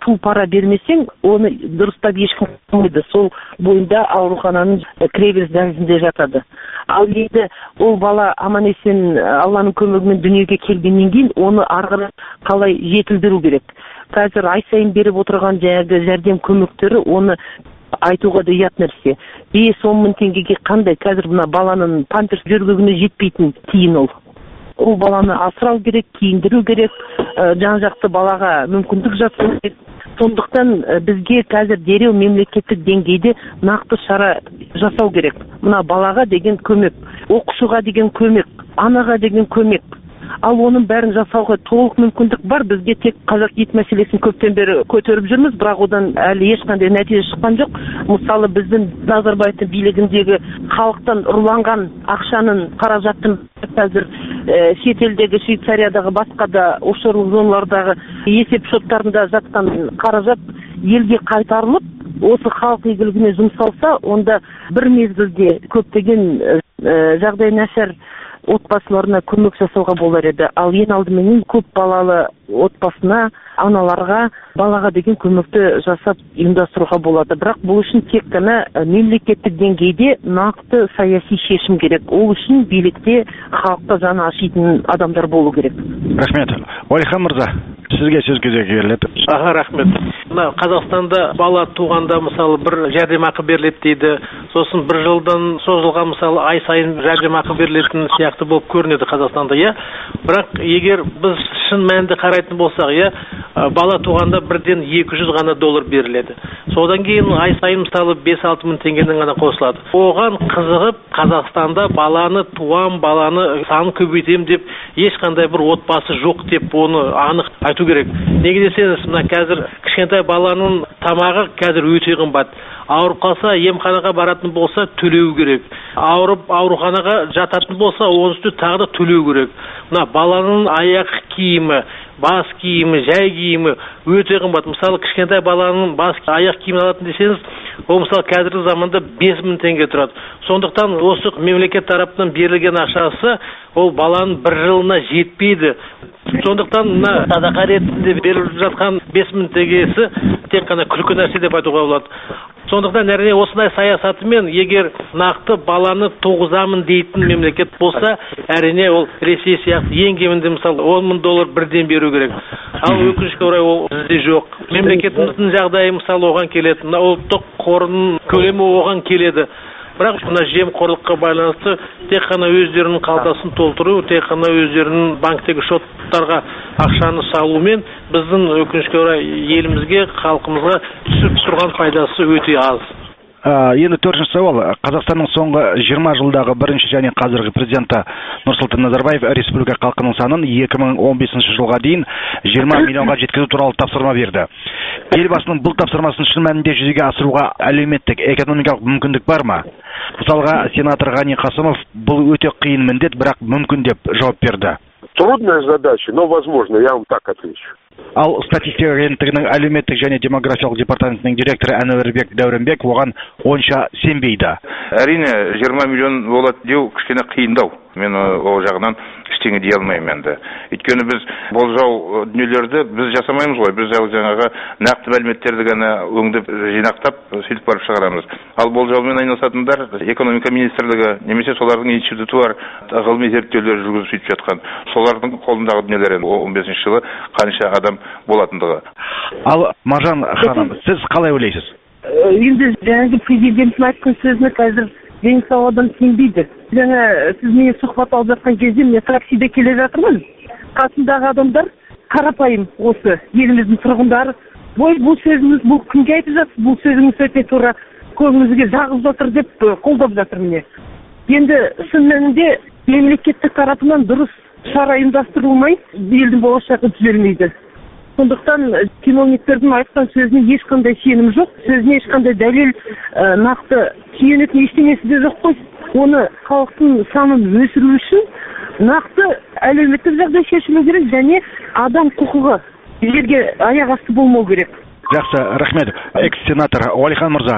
су пара бермесең, оны дұрыстап ешкім қоймайды. Сол бойында аурухананың кіреберіс дәлізінде жатады. Ал енді ол бала аман-есен Алланың көмегімен дүниеге келгеннен кейін оны арғы қалай жетілдіру керек. Қазір ай сайын беріп отырған жәрдем көмектері оны айтуға да ұят нәрсе. 5-10 мың теңгеге қандай қазір мына баланың памперс жөргегіне жетпейтін тиын ол. Ол баланы асырау керек, киіндіру керек, жан-жақты балаға мүмкіндік жасау керек. Сондықтан бізге қазір дереу мемлекеттік деңгейде нақты шара жасау керек. Мына балаға деген көмек, оқушыға деген көмек, анаға деген көмек. Ал оның бәрін жасауға толық мүмкіндік бар. Бізге тек қазақ ет мәселесін көптен бері көтеріп жүрміз, бірақ одан әлі ешқандай нәтиже шыққан жоқ. Мысалы, біздің Назарбаевтың билігіндегі халықтан ұрланған ақшаның қаражатын қазір шетелдегі Швейцариядағы басқа да офшорлық зоналардағы есеп шоттарында жатқан қаражат елге қайтарылып, осы халық игілігіне жұмсалса, онда бір мезгілде көптеген жағдай нашар отбасыларына көмек жасауға болар еді. Ал ең алдымен көп балалы отбасына, аналарға, балаға деген көмекті жасап ұйымдастыруға болады. Бірақ бұл үшін тек қана мемлекеттік деңгейде нақты саяси шешім керек. Ол үшін билікте халыққа жаны ашитын адамдар болу керек. Рахмет. Уәлихан мырза, сізге сөз кезегі беріледі. Рахмет. Мына Қазақстанда бала туғанда мысалы бір жәрдемақы беріледі дейді. Сосын бір жылдан созылған мысалы ай сайын жәрдемақы берілетін сияқты болып көрінеді Қазақстанда, иә. Бірақ егер біз шын мәнінде қарайтын болсақ, иә, бала туғанда бірден 200 ғана доллар беріледі. Содан кейін ай сайын мысалы 5-6 мың теңгенің ғана қосылады. Оған қызығып Қазақстанда баланы туам, баланы санын көбейтем деп ешқандай бір отбасы жоқ деп оны анық айту керек. Неге десеңіз, мына қазір кішкентай баланың тамағы қазір өте қымбат. Ауырып қалса, емханаға баратын болса, төлеу керек. Ауырып ауруханаға жататын болса, оның үстіне тағы да төлеу керек. Мына баланың аяқ киімі, бас киімі, жай киімі өте қымбат. Мысалы, кішкентай баланың бас аяқ киімін алатын десеңіз, ол мысалы қазіргі заманда 5 мың теңге тұрады. Сондықтан осы мемлекет тарапынан берілген ақшасы ол баланың бір жылына жетпейді. Сондықтан мына садақа ретінде беріліп жатқан 5 мың теңгесі тек қана күлкі нәрсе деп айтуға болады. Сондықтан әрине осындай саясатымен егер нақты баланы туғызамын дейтін мемлекет болса, әрине ол Ресей сияқты ең кемінде мысалы 10 мың доллар бірден беру керек. Ал өкінішке орай ол бізде жоқ. Мемлекетіміздің жағдайы мысалы оған келеді. Ұлттық қорының көлемі оған келеді. Бірақ мына жемқорлыққа байланысты тек қана өздерінің қалтасын толтыру, тек қана өздерінің банктегі шоттарға ақшаны салумен біздің өкінішке орай елімізге, халқымызға түсіп тұрған пайдасы өте аз. Енді төртінші сауал. Қазақстанның соңғы 20 жылдағы бірінші және қазіргі президенті Нұрсұлтан Назарбаев республика халқының санын 2015 жылға дейін 20 миллионға жеткізу туралы тапсырма берді. Елбасының бұл тапсырмасын шын мәнінде жүзеге асыруға әлеуметтік, экономикалық мүмкіндік бар ма? Мысалға, сенатор Ғани Қасымов бұл өте қиын міндет, бірақ мүмкін деп жауап берді. Трудная задача, но возможно, я вам так отвечу. Ал статистика агенттігінің әлеуметтік және демографиялық департаментінің директоры Әнуарбек Дәуренбек оған онша сенбейді. Әрине 20 миллион болады деу кішкене қиындау. Мен ол жағынан ештеңе дей алмаймын енді. Өйткені біз болжау дүниелерді біз жасамаймыз ғой. Біз жаңағы нақты мәліметтерді ғана өңдеп жинақтап сөйтіп барып шығарамыз. Ал болжаумен айналысатындар экономика министрлігі немесе солардың институты бар, ғылыми зерттеулер жүргізіп сөйтіп жатқан. Солардың қолындағы дүниелер 15 жылы қанша адам болатындығы. Ал Маржан ханым, сіз қалай ойлайсыз? Енді жаңағы президенттің айтқан сөзіне қазір ең сау адам сенбейді. Жаңа сіз менен сұхбат алып жатқан кезде мен таксиде келе жатырмын. Қасымдағы адамдар қарапайым осы еліміздің тұрғындары. Бұл сөзіңіз бұл кімге айтып жатсыз? Бұл сөзіңіз өте тура, көңіліңізге жағып жатыр деп қолдап жатыр міне. Енді шын мәнінде мемлекеттік тарапынан дұрыс шара ұйымдастырылмай, елдің болашағы түзелмейді. Сондықтан чиновниктердің айтқан сөзіне ешқандай сенім жоқ, сөзіне ешқандай дәлел нақты сүйенетін ештеңесі де жоқ қой. Оны халықтың санын өсіру үшін нақты әлеуметтік жағдай шешілу керек және адам құқығы жерге аяқ асты болмау керек. Жақсы, рахмет. Экс-сенатор Уәлихан мырза,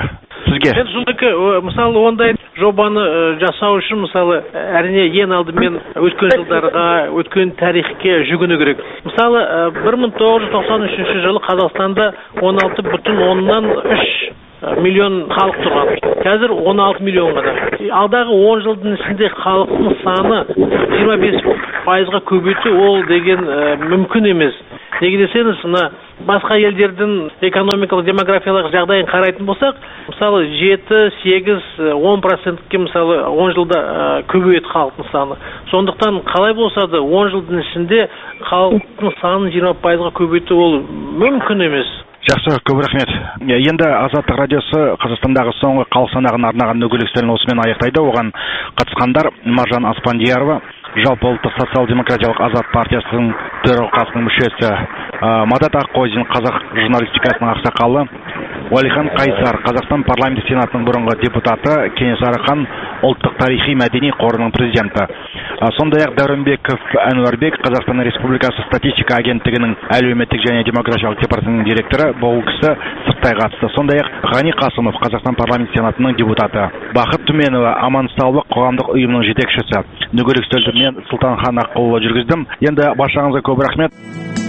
сізге. Мен сондайкі мысалы ондай жобаны жасау үшін мысалы әрине ең алдымен өткен жылдарға, өткен тарихке жүгіну керек. Мысалы 1993 жылы Қазақстанда 16,3 миллион халық тұрған. Қазір 16 миллион ғана. Алдағы 10 жылдың ішінде халықтың саны 25%-ға көбейту ол деген мүмкін емес. Неге десеңіз, басқа елдердің экономикалық, демографиялық жағдайын қарайтын болсақ, мысалы 7-8-10%-ке мысалы 10 жылда көбейеді халықтың саны. Сондықтан қалай болса да 10 жылдың ішінде халықтың санын 20%-ға көбейту ол мүмкін емес. Жақсы, көп рахмет. Енді Азаттық радиосы Қазақстандағы соңғы халық санағын арнаған дөңгелек үстелін осымен аяқтайды. Оған қатысқандар Маржан Аспандиярова, жалпы ұлттық социал-демократиялық Азат партиясының төралқасының мүшесі, Мадат Аққозин, қазақ журналистикасының ақсақалы, Уәлихан Қайсар, Қазақстан парламенті сенатының бұрынғы депутаты, Кенесары хан ұлттық тарихи мәдени қорының президенті. Сондай-ақ Дәуренбеков Әнуарбек, Қазақстан Республикасы статистика агенттігінің әлеуметтік және демографиялық департаментінің директоры, бұл кісі сырттай қатысты. Сондай-ақ Ғани Қасымов, Қазақстан парламенті сенатының депутаты. Бақыт Түменова, Аман-саулық қоғамдық ұйымының жетекшісі. Дөңгелек үстелді мен Сұлтанхан Аққұлұлы жүргіздім. Енді баршаңызға көп рахмет.